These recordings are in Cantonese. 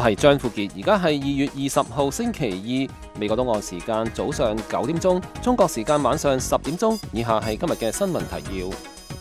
係張富傑，而家係2月20號星期二，美國東岸時間早上9點鐘，中國時間晚上10點鐘。以下係今日嘅新聞提要。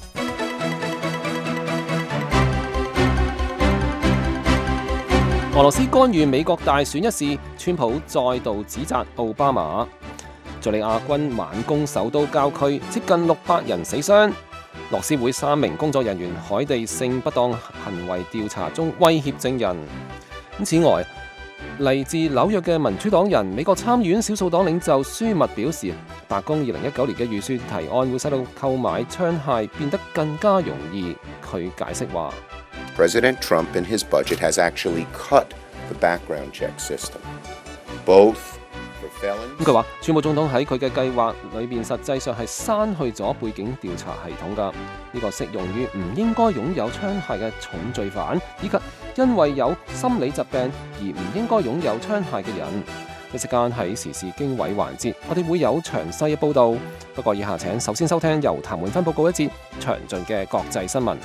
俄羅斯干預美國大選一事，川普再度指責奧巴馬。敘利亞軍猛攻首都郊區，接近600人死傷。樂施會3名工作人員海地性不當行為調查中威脅證人。此外，嚟自紐約嘅民主黨人、美國參議院少數黨領袖舒密表示，白宮2019年嘅預算提案會使到購買槍械變得更加容易。佢解釋話 President Trump in his budget has actually cut the background check system, both for felons. 佢話，川普總統喺佢嘅計劃裏邊實際上係刪去咗背景調查系統㗎。呢個適用於唔應該擁有槍械嘅重罪犯，以及因為有心理疾病而唔應該擁有槍械嘅人。一時間喺時事經緯環節，我哋會有詳細嘅報導。不過以下請首先收聽由譚滿芬報告一節詳盡嘅國際新聞。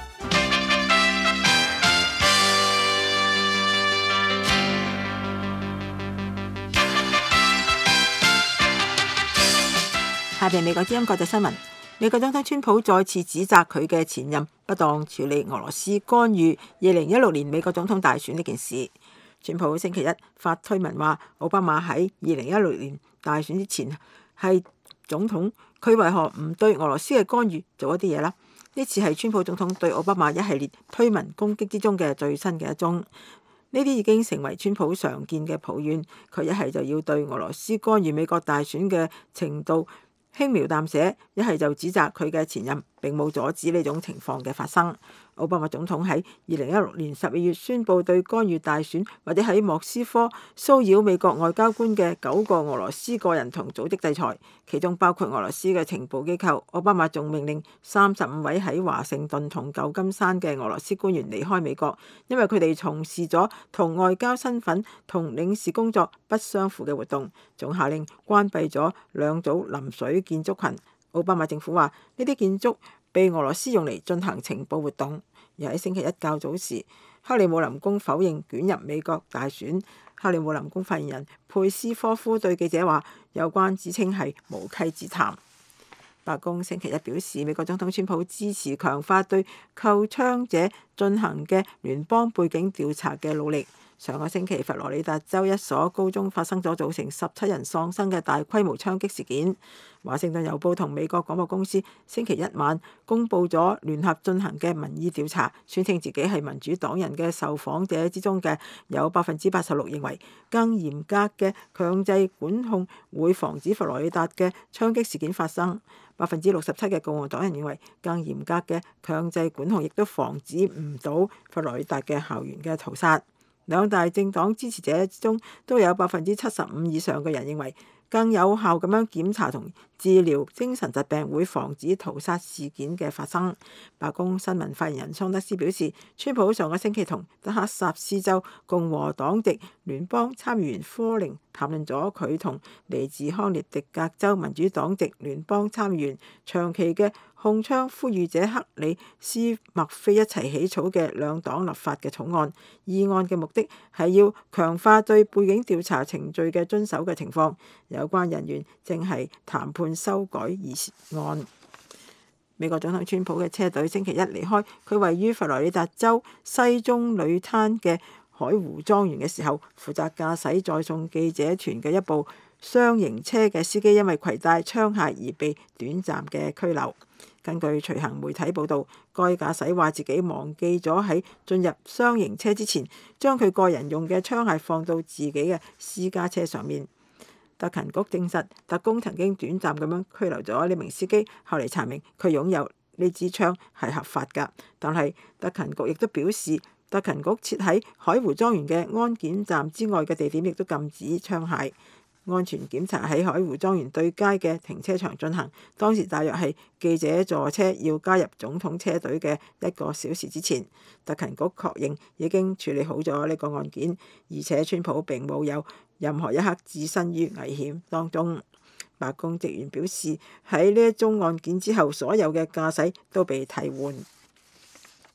下邊美國之音國際新聞，美國總統川普再次指責佢嘅前任不當處理俄羅斯干預2016年美國總統大選呢件事。川普星期一發推文話，奧巴馬喺2016年大選之前係總統，佢為何唔對俄羅斯嘅干預做一啲嘢啦？呢次係川普總統對奧巴馬一系列推文攻擊之中嘅最新嘅一宗。呢啲已經成為川普常見嘅抱怨，佢一係就要對俄羅斯干預美國大選嘅程度輕描淡寫，一係就指責佢嘅前任並冇阻止呢種情況嘅發生。奧巴馬總統喺2016年12月宣布對干預大選或者喺莫斯科騷擾美國外交官嘅9個俄羅斯個人同組織制裁，其中包括俄羅斯嘅情報機構。奧巴馬仲命令35位喺華盛頓同舊金山嘅俄羅斯官員離開美國，因為佢哋從事咗同外交身份同領事工作不相符嘅活動，仲下令關閉咗2組臨水建築群。奧巴馬政府話呢啲建築被俄羅斯用嚟進行情報活動。而喺星期一較早時，克里姆林宮否認捲入美國大選。克里姆林宮發言人佩斯科夫對記者話，有關指稱係無稽之談。白宮星期一表示，美國總統川普支持強化對購槍者進行嘅聯邦背景調查嘅努力。上個星期，佛羅里達州一所高中發生咗造成17人喪生嘅大規模槍擊事件。華盛頓郵報同美國廣播公司星期一晚公佈咗聯合進行嘅民意調查，宣稱自己係民主黨人嘅受訪者之中嘅有86%認為更嚴格嘅強制管控會防止佛羅里達嘅槍擊事件發生。67%嘅共和黨人認為更嚴格嘅強制管控亦都防止唔到佛羅里達嘅校園嘅屠殺。兩大政黨支持者之中都有75%以上嘅人認為更有效咁樣檢查同治療精神疾病會防止屠殺事件嘅發生。白宮新聞發言人桑德斯表示，川普上個星期同德克薩斯州共和黨籍聯邦參議員科寧談論咗佢同嚟自康涅狄格州民主黨籍聯邦參議員長期嘅控槍呼籲者克里斯麥菲一齊起草嘅兩黨立法嘅草案。議案嘅目的係要強化對背景調查程序嘅遵守嘅情況。有關人員正係談判修改議案。美國總統川普嘅車隊星期一離開佢位於佛羅里達州西中旅灘嘅海湖莊園嘅時候，負責駕駛載送記者團嘅一部雙型車嘅司機因為攜帶槍械而被短暫嘅拘留。根據隨行媒體報導，該駕駛話自己忘記咗喺進入雙型車之前，將佢個人用嘅槍械放到自己嘅私家車上面。特勤局證實，特工曾經短暫咁樣拘留咗呢名司機，後嚟查明佢擁有呢支槍係合法㗎。但係特勤局亦都表示，特勤局設喺海湖莊園嘅安檢站之外嘅地點亦都禁止槍械。安全檢查喺海湖莊園對街嘅停車場進行，當時大約係記者座車要加入總統車隊嘅1個小時之前。特勤局確認已經處理好咗呢個案件，而且川普並冇有任何一刻置身於危險當中。白宮職員表示，喺呢一宗案件之後，所有嘅駕駛都被替換。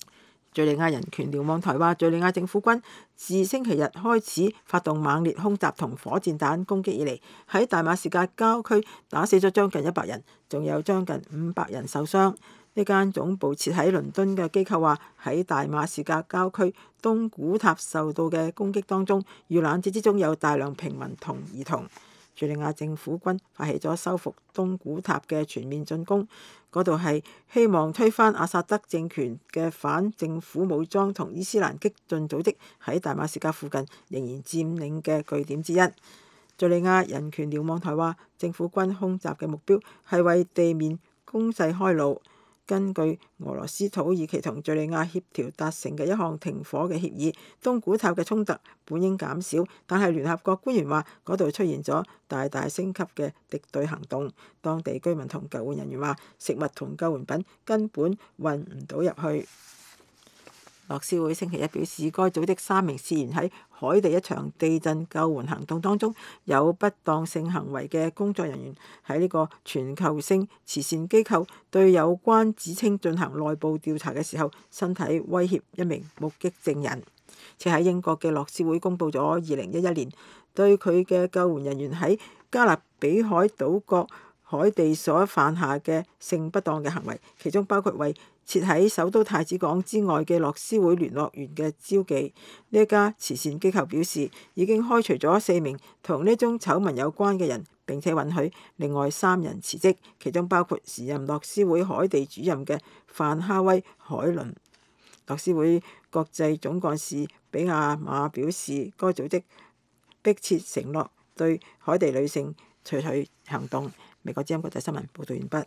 敘利亞人權瞭望台話，敘利亞政府軍自星期日開始發動猛烈空襲同火箭彈攻擊以嚟，喺大馬士革郊區打死咗將近100人，仲有將近500人受傷。呢間總部設喺倫敦嘅機構話，喺大馬士革郊區東古塔受到嘅攻擊當中，遇難者之中有大量平民同兒童。敘利亞政府軍發起咗收復東古塔嘅全面進攻，嗰度係希望推翻阿薩德政權嘅反政府武裝同伊斯蘭激進組織喺大馬士革附近仍然佔領嘅據點之一。敘利亞人權瞭望台話，政府軍空襲嘅目標係為地面攻勢開路。根據俄羅斯、土耳其同敘利亞協調達成嘅一項停火嘅協議，東古塔嘅衝突本應減少，但係聯合國官員話嗰度出現咗大大升級嘅敵對行動。當地居民同救援人員話，食物同救援品根本運唔到入去。樂施會星期一表示，該組織3名涉嫌喺海地一場地震救援行動當中有不當性行為嘅工作人員，喺呢個全球性慈善機構對有關指稱進行內部調查嘅時候，身體威脅一名目擊證人。且喺英國嘅樂施會公佈咗2011年對佢嘅救援人員喺加勒比海島國海地所犯下嘅性不當嘅行為，其中包括為設喺首都太子港之外嘅樂施會聯絡員嘅招妓。呢一家慈善機構表示，已經開除咗4名同呢宗醜聞有關嘅人，並且允許另外3人辭職，其中包括時任樂施會海地主任嘅范哈威海倫。樂施會國際總幹事比亞馬表示，該組織迫切承諾對海地女性採取行動。美國之音國際新聞報道完畢。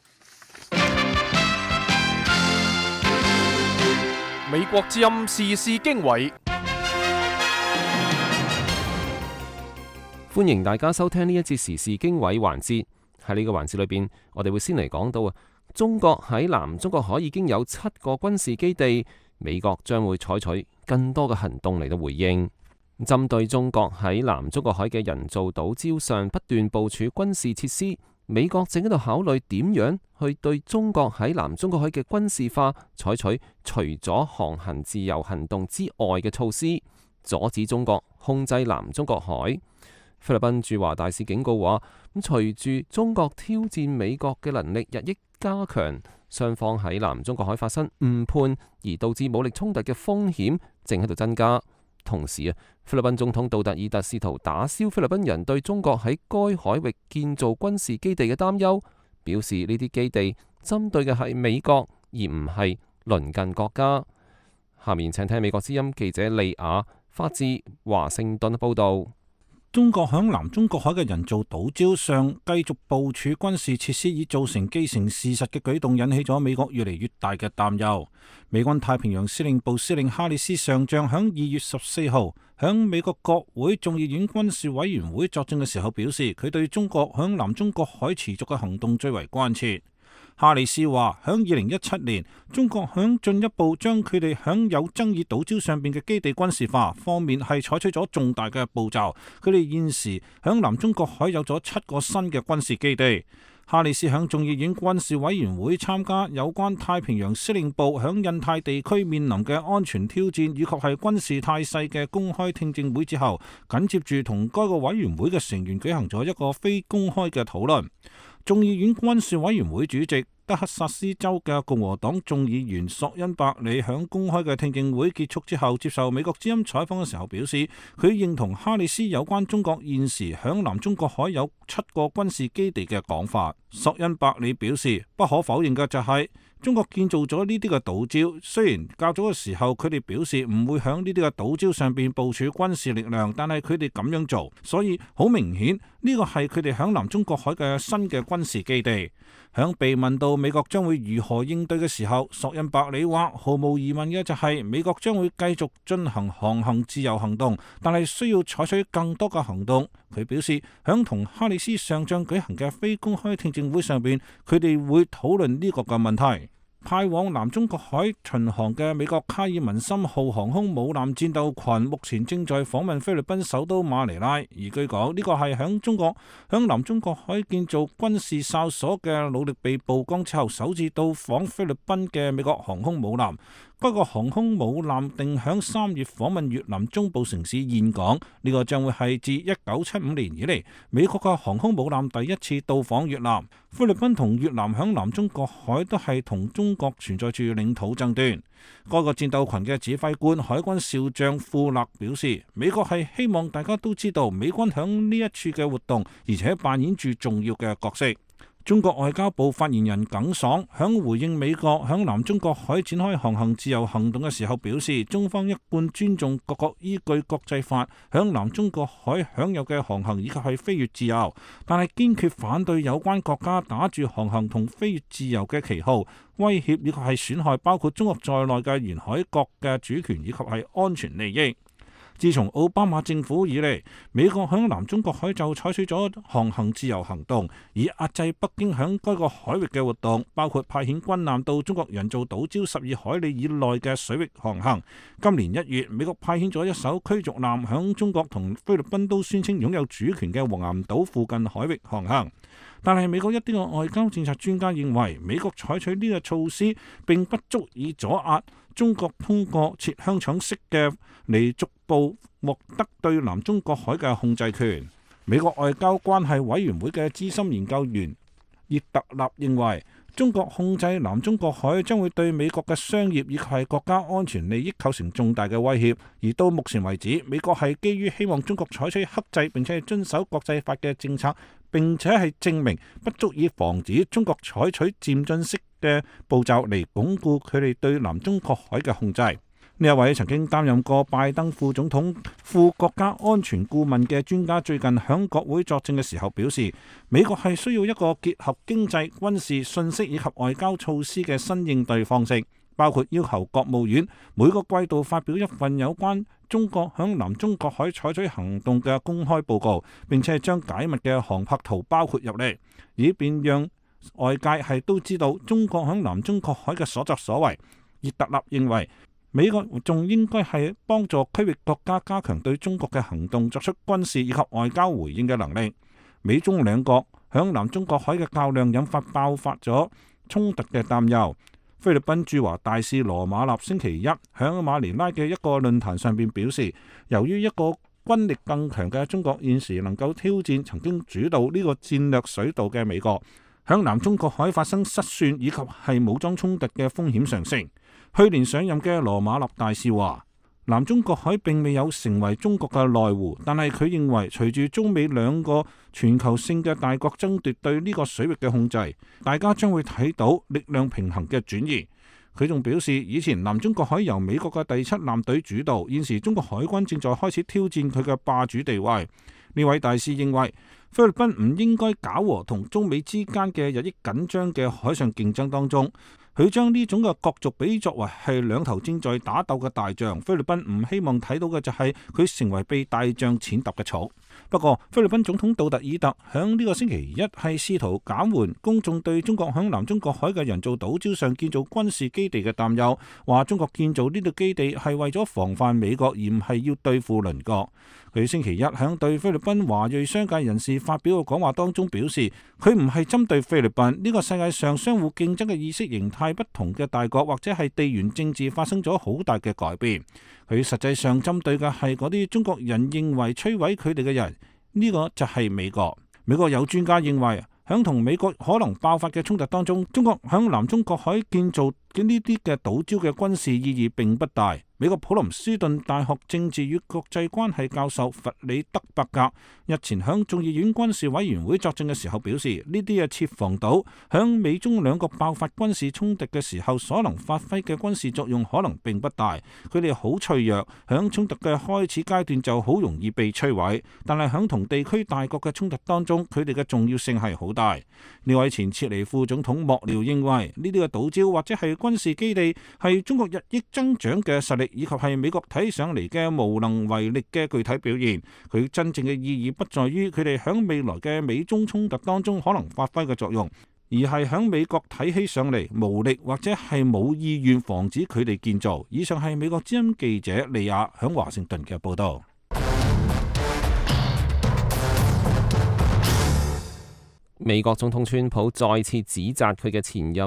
美國之音時事經緯， 歡迎大家收聽呢一節時事經緯環節。喺呢個環節裏邊，我哋會先嚟講到中國喺南中國海已經有7個軍事基地，美國將會採取更多嘅行動嚟到回應。針對中國喺南中國海嘅人造島礁上不斷部署軍事設施，美國正喺度考慮點樣去對中國喺南中國海嘅軍事化採取除咗航行自由行動之外嘅措施，阻止中國控制南中國海。菲律賓駐華大使警告話，隨住中國挑戰美國嘅能力日益加強，雙方喺南中國海發生誤判而導致武力衝突嘅風險正喺度增加。同時菲律賓總統杜特爾特試圖打消菲律賓人對中國喺該海域建造軍事基地嘅擔憂，表示呢啲基地針對嘅係美國而唔係鄰近國家。下面請聽美國之音記者利亞發自華盛頓報道。 中國響南中國海嘅人造島礁上繼續部署軍事設施，以造成既成事實嘅舉動，引起咗美國越嚟越大嘅擔憂。美軍太平洋司令部司令哈里斯上將響2月14號響美國國會眾議院軍事委員會作證嘅時候表示，佢對中國響南中國海持續嘅行動最為關切。哈里斯話，響2017年，中國響進一步將佢哋響有爭議島礁上邊嘅基地軍事化方面係採取咗重大嘅步驟。佢哋現時響南中國海有咗7個新嘅軍事基地。哈里斯響眾議院軍事委員會參加有關太平洋司令部響印太地區面臨嘅安全挑戰以及係軍事態勢嘅公開聽證會之後，緊接住同該個委員會嘅成員舉行咗一個非公開嘅討論。眾議院軍事委員會主席德克薩斯州嘅共和黨眾議員索恩伯里響公開嘅聽證會結束之後，接受美國之音採訪嘅時候表示，佢認同哈里斯有關中國現時響南中國海有7個軍事基地嘅講法。索恩伯里表示，不可否認嘅就係中國建造咗呢啲嘅島礁，雖然較早嘅時候佢哋表示唔會響呢啲嘅島礁上邊部署軍事力量，但係佢哋咁樣做，所以好明顯呢個係佢哋響南中國海嘅新嘅軍事基地。響被問到美國將會如何應對嘅時候，索恩伯里話毫無疑問嘅就係美國將會繼續進行航行自由行動，但係需要採取更多嘅行動。佢表示響同哈里斯上將舉行嘅非公開聽證會上邊，佢哋會討論呢個嘅問題。派往南中國海巡航嘅美國卡爾文森號航空母艦戰鬥群目前正在訪問菲律賓首都馬尼拉，而據講呢個係響中國響南中國海建造軍事哨所嘅努力被曝光之後，首次到訪菲律賓嘅美國航空母艦。 該個航空母艦定響3月訪問越南中部城市峴港，呢個將會係自1975年以嚟美國嘅航空母艦第一次到訪越南。菲律賓同越南響南中國海都係同中國存在住領土爭端。該個戰鬥群嘅指揮官海軍少將富勒表示，美國係希望大家都知道美軍響呢一處嘅活動，而且扮演住重要嘅角色。中國外交部發言人耿爽響回應美國響南中國海展開航行自由行動嘅時候表示，中方一貫尊重各國依據國際法響南中國海享有嘅航行以及係飛越自由，但係堅決反對有關國家打住航行同飛越自由嘅旗號，威脅以及係損害包括中國在內嘅沿海國嘅主權以及係安全利益。自從奧巴馬政府以嚟，美國響南中國海就採取咗航行自由行動，以壓制北京響該個海域嘅活動，包括派遣軍艦到中國人造島礁12海里以內嘅水域航行。今年1月，美國派遣咗一艘驅逐艦響中國同菲律賓都宣稱擁有主權嘅黃岩島附近海域航行。但係美國一啲嘅外交政策專家認為，美國採取呢個措施並不足以阻壓中國通過切香腸式嘅嚟逐步獲得對南中國海嘅控制權。美國外交關係委員會嘅資深研究員葉特納認為，中國控制南中國海將會對美國嘅商業以及係國家安全利益構成重大嘅威脅，而到目前為止，美國係基於希望中國採取克制並且係遵守國際法嘅政策，並且係證明不足以防止中國採取漸進式嘅步驟嚟鞏固佢哋對南中國海嘅控制。呢一位曾經擔任過拜登副總統副國家安全顧問嘅專家最近響國會作證嘅時候表示，美國係需要一個結合經濟、軍事、信息以及外交措施嘅新應對方式，包括要求國務院每個季度發表一份有關中國響南中國海採取行動嘅公開報告，並且係將解密嘅航拍圖包括入嚟，以便讓外界係都知道中國響南中國海嘅所作所為。葉特納認為，美國仲應該係幫助區域國家加強對中國嘅行動作出軍事以及外交回應嘅能力。美中兩國響南中國海嘅較量引發爆發咗衝突嘅擔憂。菲律賓駐華大使羅馬納星期一響馬尼拉嘅一個論壇上邊表示，由於一個軍力更強嘅中國現時能夠挑戰曾經主導呢個戰略水道嘅美國，響南中國海發生失算以及係武裝衝突嘅風險上升。去年上任嘅羅馬納大使話，南中國海並未有成為中國嘅內湖，但係佢認為隨住中美兩個全球性嘅大國爭奪對呢個水域嘅控制，大家將會睇到力量平衡嘅轉移。佢仲表示，以前南中國海由美國嘅第7艦隊主導，現時中國海軍正在開始挑戰佢嘅霸主地位。呢位大使認為，菲律賓唔應該搞和同中美之間嘅日益緊張嘅海上競爭當中。佢將呢種嘅角逐比作為係兩頭正在打鬥嘅大象，菲律賓唔希望睇到嘅就係佢成為被大象踐踏嘅草。不過，菲律賓總統杜特爾特響呢個星期一係試圖減緩公眾對中國響南中國海嘅人造島礁上建造軍事基地嘅擔憂，話中國建造呢度基地係為咗防範美國，而唔係要對付鄰國。佢星期一響對菲律賓華裔商界人士發表嘅講話當中表示，佢唔係針對菲律賓呢個世界上相互競爭嘅意識形態不同嘅大國，或者係地緣政治發生咗好大嘅改變。佢實際上針對嘅係嗰啲中國人認為摧毀佢哋嘅人，呢個就係美國。美國有專家認為，響同美國可能爆發嘅衝突當中，中國響南中國海建造嘅呢啲嘅島礁嘅軍事意義並不大。美國普林斯頓大學政治與國際關係教授弗里德伯格日前響眾議院軍事委員會作證嘅時候表示，呢啲嘅設防島響美中兩國爆發軍事衝突嘅時候所能發揮嘅軍事作用可能並不大，佢哋好脆弱，響衝突嘅開始階段就好容易被摧毀，但係響同地區大國嘅衝突當中，佢哋嘅重要性係好大。呢位前切尼副總統幕僚認為，呢啲嘅島礁或者係軍事基地係中國日益增長嘅實力，以及係美國睇上嚟嘅無能為力嘅具體表現。佢真正嘅意義不在於佢哋響未來嘅美中衝突當中可能發揮嘅作用，而係響美國睇起上嚟無力或者係冇意願防止佢哋建造。以上係美國之音記者利亞響華盛頓嘅報道。 美國總統川普再次指責佢嘅前任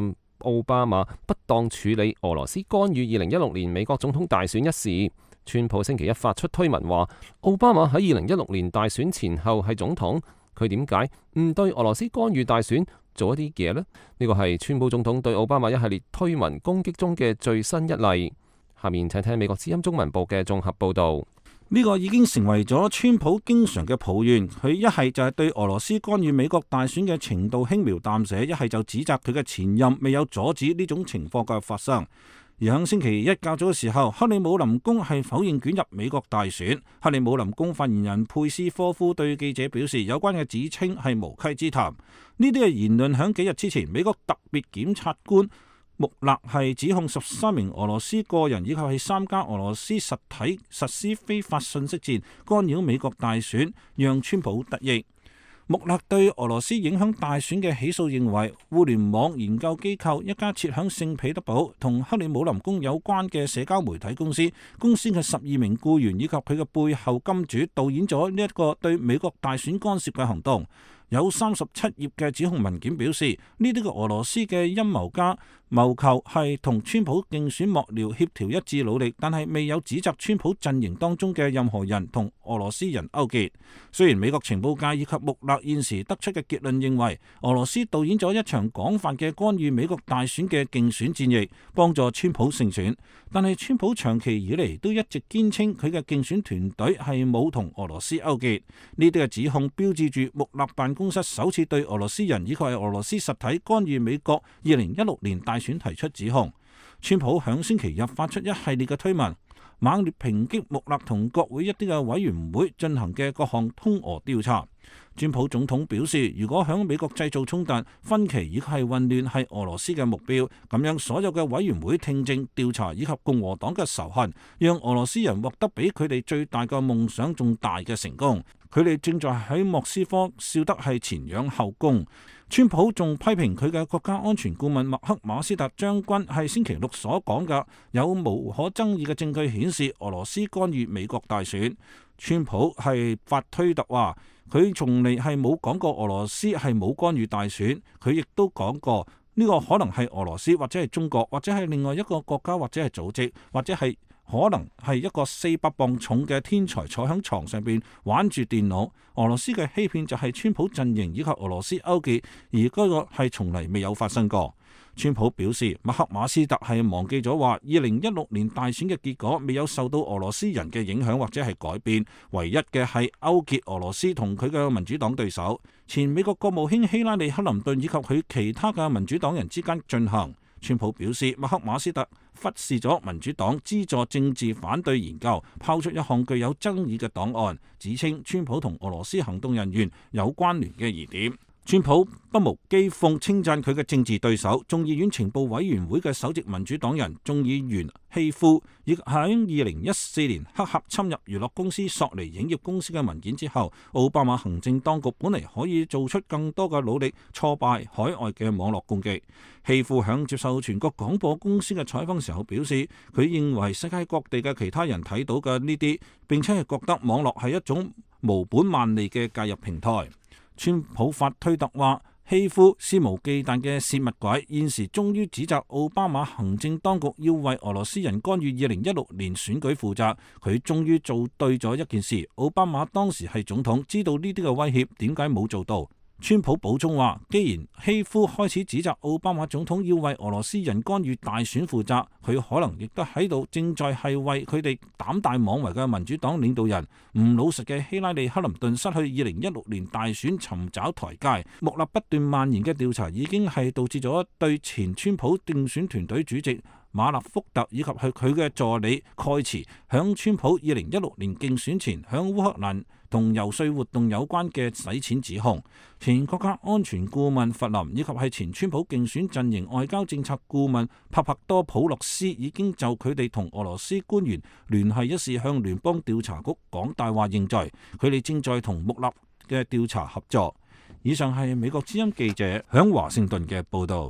奧巴馬不當處理俄羅斯干預2016年美國總統大選一事。川普星期一發出推文話，奧巴馬喺2016年大選前後係總統，佢點解唔對俄羅斯干預大選做一啲嘢呢？呢個係川普總統對奧巴馬一系列推文攻擊中嘅最新一例。下面請聽美國之音中文部嘅綜合報導。 呢個已經成為咗川普經常嘅抱怨，佢一係就係對俄羅斯干預美國大選嘅程度輕描淡寫，一係就指責佢嘅前任未有阻止呢種情況嘅發生。而喺星期一較早嘅時候，克里姆林宮係否認捲入美國大選。克里姆林宮發言人佩斯科夫對記者表示，有關嘅指稱係無稽之談。呢啲嘅言論喺幾日之前，美國特別檢察官穆勒係指控13名俄羅斯個人以及係3家俄羅斯實體實施非法信息戰，干擾美國大選，讓川普得益。穆勒對俄羅斯影響大選嘅起訴認為，互聯網研究機構一家設響聖彼得堡同克里姆林宮有關嘅社交媒體公司嘅12名僱員以及佢嘅背後金主導演咗呢一個對美國大選干涉嘅行動。有37頁嘅指控文件表示，呢啲嘅俄羅斯嘅陰謀家謀求係同川普競選幕僚協調一致努力，但係未有指責川普陣營當中嘅任何人同俄羅斯人勾結。雖然美國情報界以及穆勒現時得出嘅結論認為，俄羅斯導演咗一場廣泛嘅干預美國大選嘅競選戰役，幫助川普勝選，但係川普長期以嚟都一直堅稱佢嘅競選團隊係冇同俄羅斯勾結。呢啲嘅指控標誌住穆勒辦公室首次對俄羅斯人以及係俄羅斯實體干預美國2016年大選提出指控。川普響星期日發出一系列嘅推文，猛烈抨擊穆勒同國會一啲嘅委員會進行嘅各項通俄調查。川普總統表示，如果響美國製造衝突、分歧以及係混亂係俄羅斯嘅目標，咁樣所有嘅委員會聽證、調查以及共和黨嘅仇恨，讓俄羅斯人獲得比佢哋最大嘅夢想仲大嘅成功。佢哋正在喺莫斯科笑得係前仰後恭。川普仲批評佢嘅國家安全顧問麥克馬斯特將軍係星期六所講嘅有無可爭議嘅證據顯示俄羅斯干預美國大選。川普係發推特話，佢從嚟係冇講過俄羅斯係冇干預大選，佢亦都講過呢個可能係俄羅斯或者係中國或者係另外一個國家或者係組織或者係可能係一個400磅重嘅天才坐喺床上邊玩住電腦。俄羅斯嘅欺騙就係川普陣營以及俄羅斯勾結，而嗰個係從嚟未有發生過。川普表示，麥克馬斯特係忘記咗話2016年大選嘅結果未有受到俄羅斯人嘅影響或者係改變，唯一嘅係勾結俄羅斯同佢嘅民主黨對手前美國國務卿希拉里克林頓以及佢其他嘅民主黨人之間進行。川普表示，麥克馬斯特忽視咗民主黨資助政治反對研究，拋出一項具有爭議嘅檔案，指稱川普同俄羅斯行動人員有關聯嘅疑點。川普不無譏諷稱讚佢嘅政治對手眾議院情報委員會嘅首席民主黨人眾議員希夫，亦喺2014年黑客侵入娛樂公司索尼影業公司嘅文件之後，奧巴馬行政當局本嚟可以做出更多嘅努力挫敗海外嘅網絡攻擊。希夫響接受全國廣播公司嘅採訪時候表示，佢認為世界各地嘅其他人睇到嘅呢啲，並且係覺得網絡係一種無本萬利嘅介入平台。川普發推特話，希夫肆無忌憚嘅泄密鬼，現時終於指責奧巴馬行政當局要為俄羅斯人干預2016年選舉負責。佢終於做對咗一件事，奧巴馬當時係總統，知道呢啲嘅威脅，點解冇做到？川普補充話，既然希夫開始指責奧巴馬總統要為俄羅斯人干預大選負責，佢可能亦都喺度正在係為佢哋膽大妄為嘅民主黨領導人唔老實嘅希拉里克林頓失去2016年大選尋找台階。穆勒不斷蔓延嘅調查已經係導致咗對前川普競選團隊主席馬勒福特以及係佢嘅助理蓋茨響川普2016年競選前響烏克蘭同遊說活動有關嘅洗錢指控。前國家安全顧問弗林以及係前川普競選陣營外交政策顧問帕帕多普洛斯已經就佢哋同俄羅斯官員聯繫一事向聯邦調查局講大話認罪，佢哋正在同穆勒嘅調查合作。以上係美國之音記者響華盛頓嘅報導。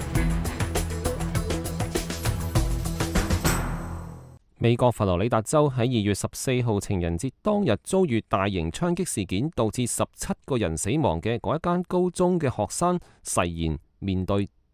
美國佛羅里達州喺2月14號情人節當日遭遇大型槍擊事件，導致17個人死亡嘅嗰一間高中嘅學生誓言面對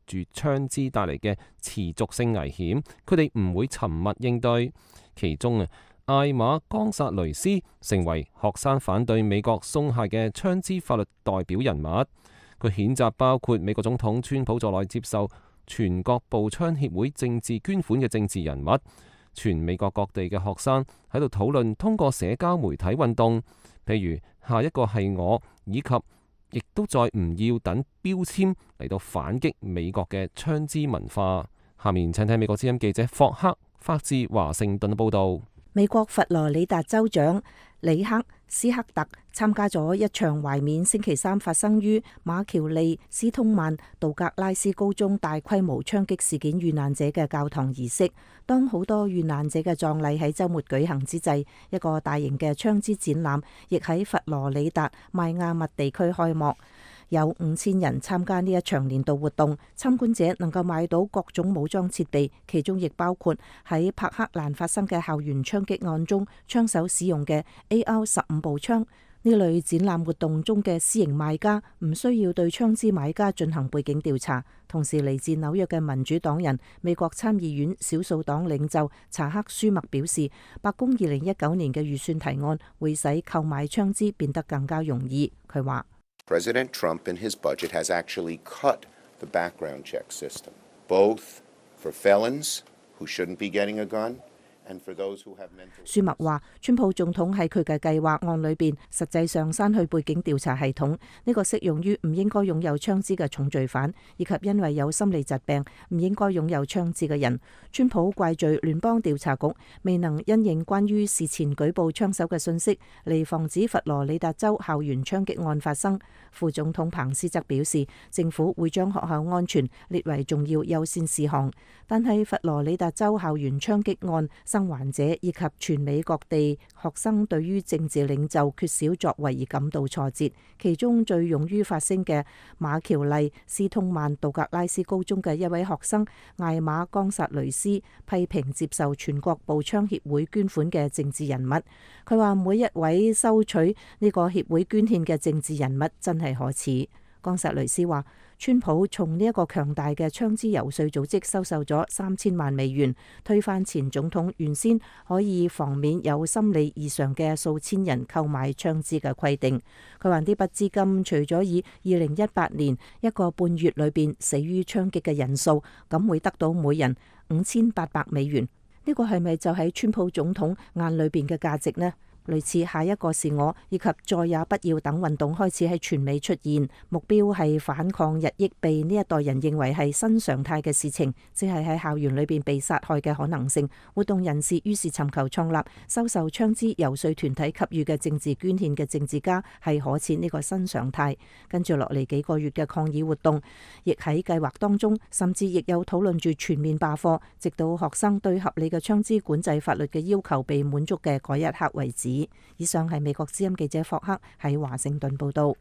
住槍支帶嚟嘅持續性危險，佢哋唔會沉默應對。其中艾瑪岡薩雷斯成為學生反對美國鬆懈嘅槍支法律代表人物。佢譴責包括美國總統川普在內接受全國步槍協會政治捐款嘅政治人物。全美國各地嘅學生喺度討論通過社交媒體運動，譬如下一個係我，以及亦都再唔要等標籤嚟到反擊美國嘅槍支文化。下面請聽美國之音記者霍克發自華盛頓嘅報導。 美國佛羅里達州長里克斯克特參加咗一場懷緬星期三發生於馬喬利斯通曼道格拉斯高中大規模槍擊事件遇難者嘅教堂儀式。當好多遇難者嘅葬禮喺週末舉行之際，一個大型嘅槍支展覽亦喺佛羅里達邁阿密地區開幕。有5000人參加呢一場年度活動，參觀者能夠買到各種武裝設備，其中亦包括喺柏克蘭發生嘅校園槍擊案中槍手使用嘅 AR-15步槍。呢類展覽活動中嘅私營賣家唔需要對槍支買家進行背景調查。同時，嚟自紐約嘅民主黨人、美國參議院少數黨領袖查克舒默表示，白宮2019年嘅預算提案會使購買槍支變得更加容易。佢話 President Trump in his budget has actually cut the background check system, both for felons who shouldn't be getting a gun, and for those who have mental. 舒默話，川普總統喺佢嘅計劃案裏邊，實際上刪去背景調查系統，呢個適用於唔應該擁有槍支嘅重罪犯，以及因為有心理疾病唔應該擁有槍支嘅人。川普怪罪聯邦調查局未能因應關於事前舉報槍手嘅信息，嚟防止佛羅里達州校園槍擊案發生。副總統彭斯則表示，政府會將學校安全列為重要優先事項。但係佛羅里達州校園槍擊案生還者以及全美各地學生對於政治領袖缺少作為而感到挫折。其中最勇於發聲嘅馬喬麗斯通曼道格拉斯高中嘅一位學生艾瑪岡薩雷斯批評接受全國步槍協會捐款嘅政治人物。佢話每一位收取呢個協會捐獻嘅政治人物真係可恥。岡薩雷斯話，川普從呢一個強大嘅槍支遊說組織收受咗3000萬美元，推翻前總統原先可以防免有心理異常嘅數千人購買槍支嘅規定。佢話呢筆資金除咗以2018年1個半月裏邊死於槍擊嘅人數，咁會得到每人5800美元。呢個係咪就喺川普總統眼裏邊嘅價值呢？類似下一個是我以及再也不要等運動開始喺全美出現，目標係反抗日益被呢一代人認為係新常態嘅事情，即係喺校園裏邊被殺害嘅可能性。活動人士於是尋求創立收受槍支遊說團體給予嘅政治捐獻嘅政治家係可恥呢個新常態。跟住落嚟幾個月嘅抗議活動亦喺計劃當中，甚至亦有討論住全面罷課，直到學生對合理嘅槍支管制法律嘅要求被滿足嘅嗰一刻為止。以上係美國之音記者霍克喺華盛頓報道。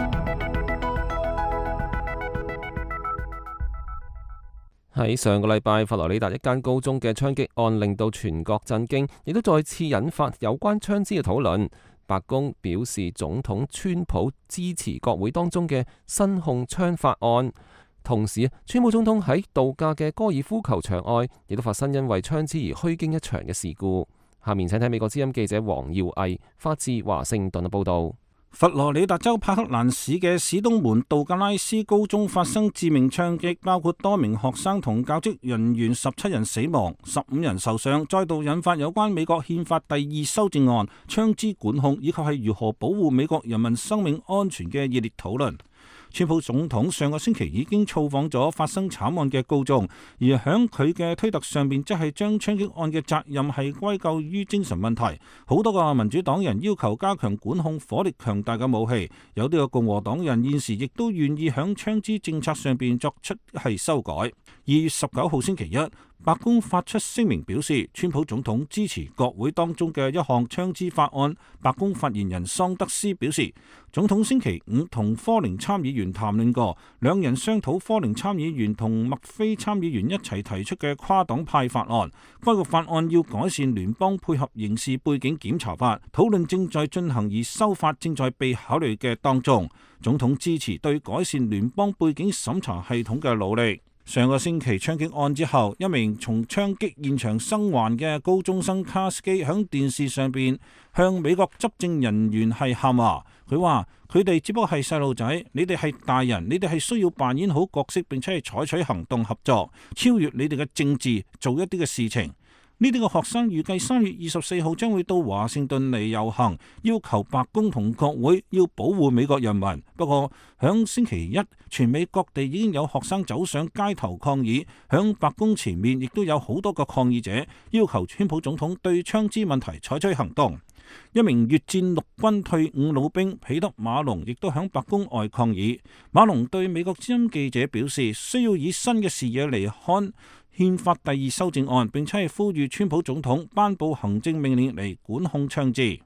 喺上個禮拜，佛羅里達一間高中嘅槍擊案令到全國震驚，亦都再次引發有關槍支嘅討論。白宮表示，總統川普支持國會當中嘅新控槍法案。同時，川普總統喺度假嘅高爾夫球場外，亦都發生因為槍支而虛驚一場嘅事故。下面請睇美國之音記者黃耀毅發自華盛頓嘅報道。 佛羅里達州柏克蘭市嘅史東門道格拉斯高中發生致命槍擊，包括多名學生同教職人員17人死亡，15人受傷，再度引發有關美國憲法第2修正案、槍支管控以及係如何保護美國人民生命安全嘅熱烈討論。川普總統上個星期已經造訪咗發生慘案嘅高中，而響佢嘅推特上面，即係將槍擊案嘅責任係歸咎於精神問題。好多個民主黨人要求加強管控火力強大嘅武器，有啲個共和黨人現時亦都願意響槍支政策上邊作出係修改。2月19號星期一， 白宮發出聲明表示，川普總統支持國會當中嘅一項槍支法案。白宮發言人桑德斯表示，總統星期五同科寧參議員談論過，兩人商討科寧參議員同麥菲參議員一齊提出嘅跨黨派法案。該個法案要改善聯邦配合刑事背景檢查法，討論正在進行而修法正在被考慮嘅當中。總統支持對改善聯邦背景審查系統嘅努力。上個星期槍擊案之後，一名從槍擊現場生還嘅高中生卡斯基響電視上邊向美國執政人員係喊話，佢話佢哋只不過係細路仔，你哋係大人，你哋係需要扮演好角色，並且係採取行動合作，超越你哋嘅政治，做一啲嘅事情。呢啲個學生預計3月24號將會到華盛頓嚟遊行，要求白宮同國會要保護美國人民。不過響星期一，全美各地已經有學生走上街頭抗議，響白宮前面亦都有好多個抗議者要求川普總統對槍支問題採取行動。一名越戰陸軍退伍老兵彼得馬龍亦都響白宮外抗議。馬龍對美國之音記者表示，需要以新嘅視野嚟看憲法第2修正案，並且係呼籲川普總統頒布行政命令嚟管控槍支。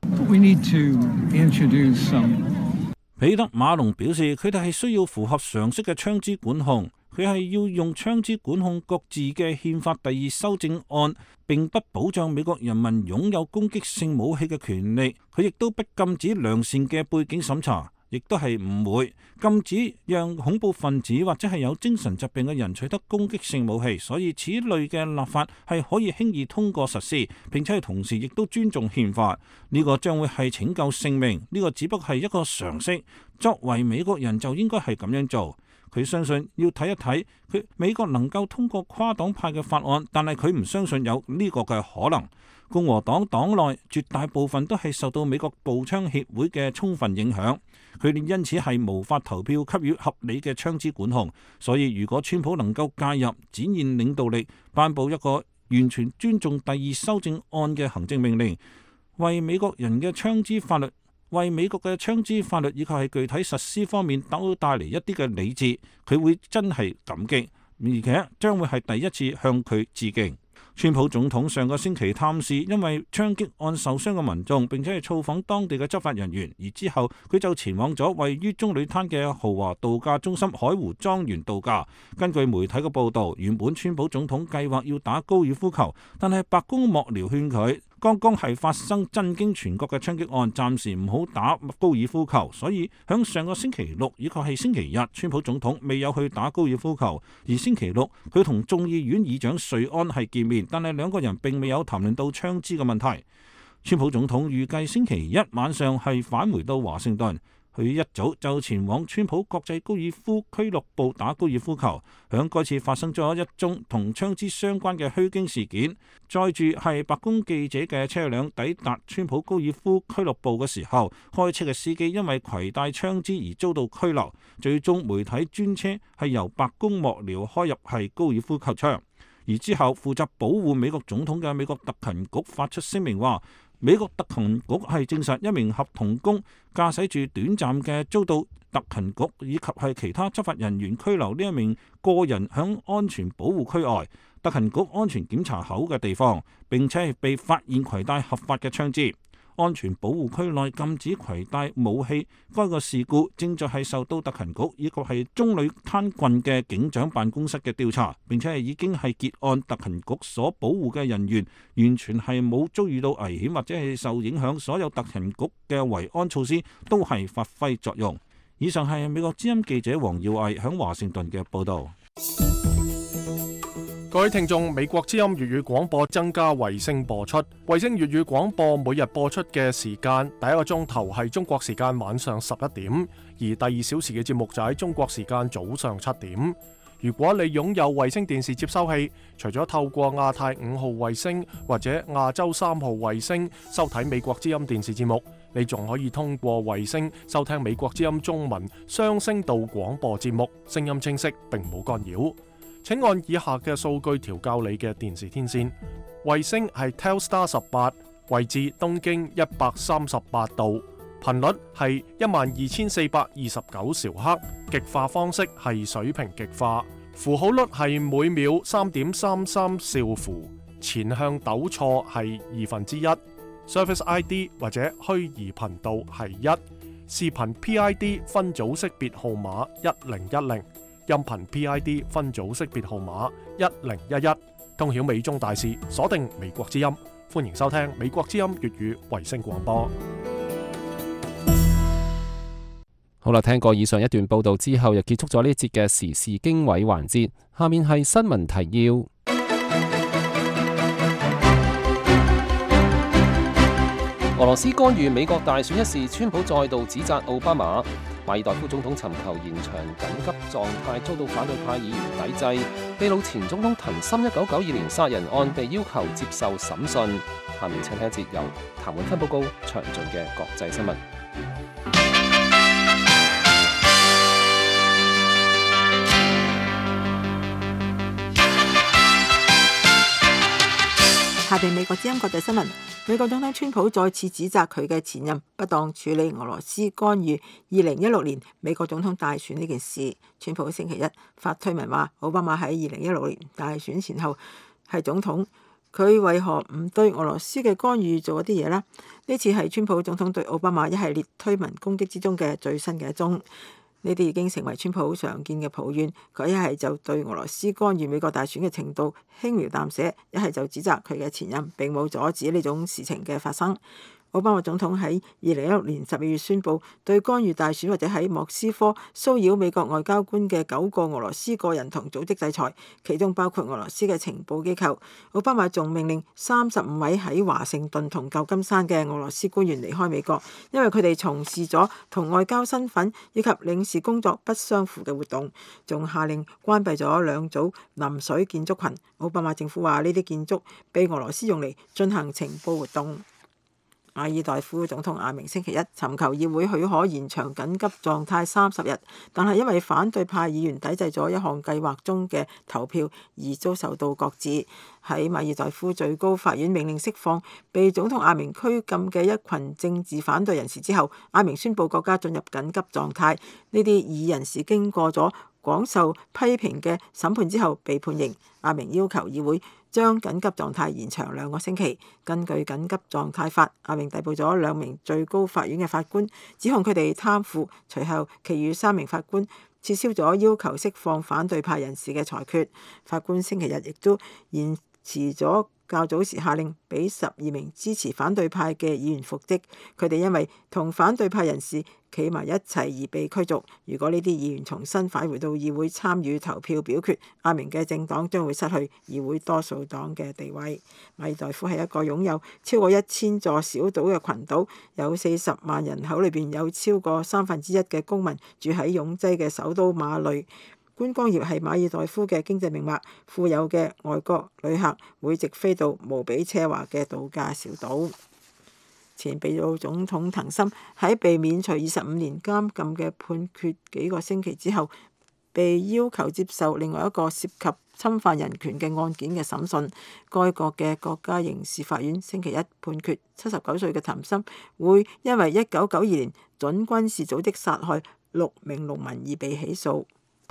彼得馬龍表示，佢哋係需要符合常識嘅槍支管控，佢係要用槍支管控各自嘅憲法第2修正案，並不保障美國人民擁有攻擊性武器嘅權利。佢亦都不禁止良善嘅背景審查，亦都係唔會禁止讓恐怖分子或者係有精神疾病嘅人取得攻擊性武器，所以此類嘅立法係可以輕易通過實施，並且係同時亦都尊重憲法。呢個將會係拯救性命，呢個只不過係一個常識，作為美國人就應該係咁樣做。佢相信要睇一睇美國能夠通過跨黨派嘅法案，但係佢唔相信有呢個嘅可能。共和黨黨內絕大部分都係受到美國步槍協會嘅充分影響，佢哋因此係無法投票給予合理嘅槍支管控。所以如果川普能夠介入，展現領導力，頒布一個完全尊重第2修正案嘅行政命令，為美國人嘅槍支法律以及係具體實施方面都帶嚟一啲嘅理智，佢會真係感激，而且將會係第一次向佢致敬。川普總統上個星期探視因為槍擊案受傷嘅民眾，並且係造訪當地嘅執法人員，而之後佢就前往咗位於棕櫚灘嘅豪華度假中心海湖莊園度假。根據媒體嘅報道，原本川普總統計劃要打高爾夫球，但係白宮幕僚勸佢，剛剛係發生震驚全國嘅槍擊案，暫時唔好打高爾夫球，所以響上個星期六以及係星期日，川普總統未有去打高爾夫球。而星期六佢同眾議院議長瑞安係見面，但係兩個人並未有談論到槍支嘅問題。川普總統預計星期一晚上係返回到華盛頓，佢一早就前往川普國際高爾夫俱樂部打高爾夫球。響該次發生咗一宗同槍支相關嘅虛驚事件，載住係白宮記者嘅車輛抵達川普高爾夫俱樂部嘅時候，開車嘅司機因為攜帶槍支而遭到拘留。最終媒體專車係由白宮幕僚開入係高爾夫球場，而之後負責保護美國總統嘅美國特勤局發出聲明話，美國特勤局係證實一名合同工駕駛住短暫嘅遭到特勤局以及係其他執法人員拘留呢一名個人響安全保護區外特勤局安全檢查口嘅地方，並且係被發現攜帶合法嘅槍支。安全保護區內禁止攜帶武器，該個事故正在係受到特勤局以及係棕櫚灘郡嘅警長辦公室嘅調查，並且係已經係結案。特勤局所保護嘅人員完全係冇遭遇到危險或者係受影響，所有特勤局嘅維安措施都係發揮作用。以上係美國之音記者黃耀毅響華盛頓嘅報道。 各位聽眾，美國之音粵語廣播增加衛星播出。衛星粵語廣播每日播出嘅時間，第一個鐘頭係中國時間晚上11點，而第2小時嘅節目就喺中國時間早上7點。如果你擁有衛星電視接收器，除咗透過亞太5號衛星或者亞洲3號衛星收睇美國之音電視節目，你仲可以通過衛星收聽美國之音中文雙聲道廣播節目，聲音清晰並冇干擾。請按以下嘅數據調校你嘅電視天線。衛星係 Telstar 18，位置東經138度，頻率係12429兆赫，極化方式係水平極化。 符號率係每秒3.33兆符，前向抖錯係1/2。Service ID 或者虛擬頻道係1，視頻 PID 分組識別號碼1010，音頻 PID 分組識別號碼1011。通曉美中大事，鎖定美國之音，歡迎收聽美國之音粵語衛星廣播。 好啦，聽過以上一段報道之後，又結束咗呢節嘅時事經緯環節。下面係新聞提要。俄羅斯干預美國大選一事，川普再度指責奧巴馬。馬爾代夫總統尋求延長緊急狀態，遭到反對派議員抵制。秘魯前總統藤森1992年殺人案被要求接受審訊。下面請聽一節由譚永芬報告詳盡嘅國際新聞。 下邊美國之音國際新聞，美國總統川普再次指責佢嘅前任不當處理俄羅斯干預2016年美國總統大選呢件事。川普星期一發推文話，奧巴馬喺2016年大選前後係總統，佢為何唔對俄羅斯嘅干預做一啲嘢呢？呢次係川普總統對奧巴馬一系列推文攻擊之中嘅最新嘅一宗。呢啲已經成為川普常見嘅抱怨，佢一係就對俄羅斯干預美國大選嘅程度輕描淡寫，一係就指責佢嘅前任並冇阻止呢種事情嘅發生。奧巴馬總統喺2016年12月宣布對干預大選或者喺莫斯科騷擾美國外交官嘅9個俄羅斯個人同組織制裁，其中包括俄羅斯嘅情報機構。奧巴馬仲命令35位喺華盛頓同舊金山嘅俄羅斯官員離開美國，因為佢哋從事咗同外交身份以及領事工作不相符嘅活動，仲下令關閉咗2組臨水建築群。奧巴馬政府話呢啲建築被俄羅斯用嚟進行情報活動。馬爾代夫總統阿明星期一尋求議會許可延長緊急狀態30日，但係因為反對派議員抵制咗一項計劃中嘅投票而遭受到擱置。喺馬爾代夫最高法院命令釋放被總統阿明拘禁嘅一群政治反對人士之後，阿明宣布國家進入緊急狀態。呢啲異人士經過咗廣受批評嘅審判之後被判刑。阿明要求議會將緊急狀態延長2個星期。根據緊急狀態法，阿明逮捕咗2名最高法院嘅法官，指控佢哋貪腐。隨後，其餘3名法官撤銷咗要求釋放反對派人士嘅裁決。法官星期日亦都延遲咗較早時下令俾12名支持反對派嘅議員復職，佢哋因為同反對派人士企埋一齊而被驅逐。如果呢啲議員重新返回到議會參與投票表決，阿明嘅政黨將會失去議會多數黨嘅地位。馬爾代夫係一個擁有超過1000座小島嘅群島，有40萬人口，裏邊有超過1/3嘅公民住喺擁擠嘅首都馬累。觀光業係馬爾代夫嘅經濟命脈，富有嘅外國旅客會直飛到無比奢華嘅度假小島。前秘魯總統藤森喺被免除25年監禁嘅判決幾個星期之後，被要求接受另外一個涉及侵犯人權嘅案件嘅審訊。該國嘅國家刑事法院星期一判決79歲嘅藤森會因為1992年準軍事組織殺害6名農民而被起訴。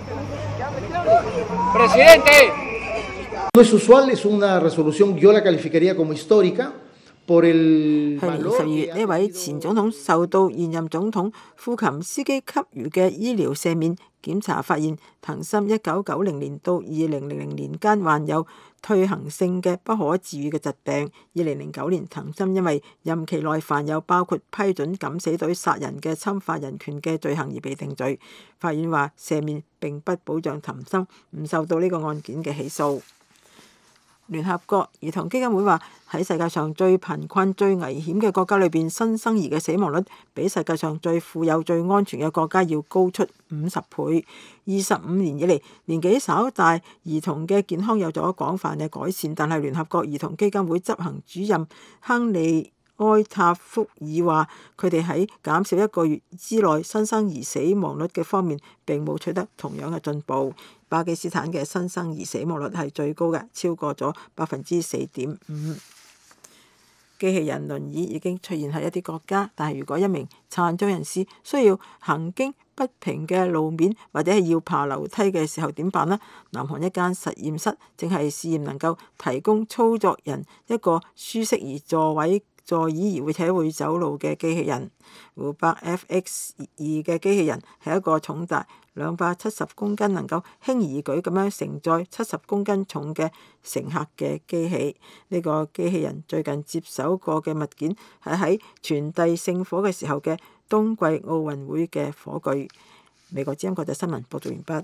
No es usual, es una resolución, yo la calificaría como histórica por el 去年12月，呢位前總統受到現任總統庫琴斯基給予嘅醫療赦免，檢查發現藤森1990年到2000年間患有退行性嘅不可治愈嘅疾病。2009年，藤森因為任期內犯有包括批准敢死隊殺人嘅侵犯人權嘅罪行而被定罪。法院話赦免並不保障藤森唔受到呢個案件嘅起訴。聯合國兒童基金會話，喺世界上最貧困、最危險嘅國家裏邊，新生兒嘅死亡率比世界上最富有、最安全嘅國家要高出50倍。25年以嚟，年紀稍大兒童嘅健康有咗廣泛嘅改善，但係聯合國兒童基金會執行主任亨利埃塔福爾話，佢哋喺減少1個月之內新生兒死亡率嘅方面並冇取得同樣嘅進步。巴基斯坦嘅新生兒死亡率係最高嘅，超過咗4.5%。 機器人輪椅已經出現喺一啲國家，但係如果一名殘障人士需要行經不平嘅路面或者係要爬樓梯嘅時候點辦呢？南韓一間實驗室正係試驗能夠提供操作人一個舒適而座椅而且會走路嘅機器人。湖北 FX2 嘅機器人係一個重達270公斤，能夠輕而易舉咁樣承載70公斤重嘅乘客嘅機器。呢個機器人最近接手過嘅物件係喺傳遞聖火嘅時候嘅冬季奧運會嘅火炬。美國之音國際新聞報道完畢。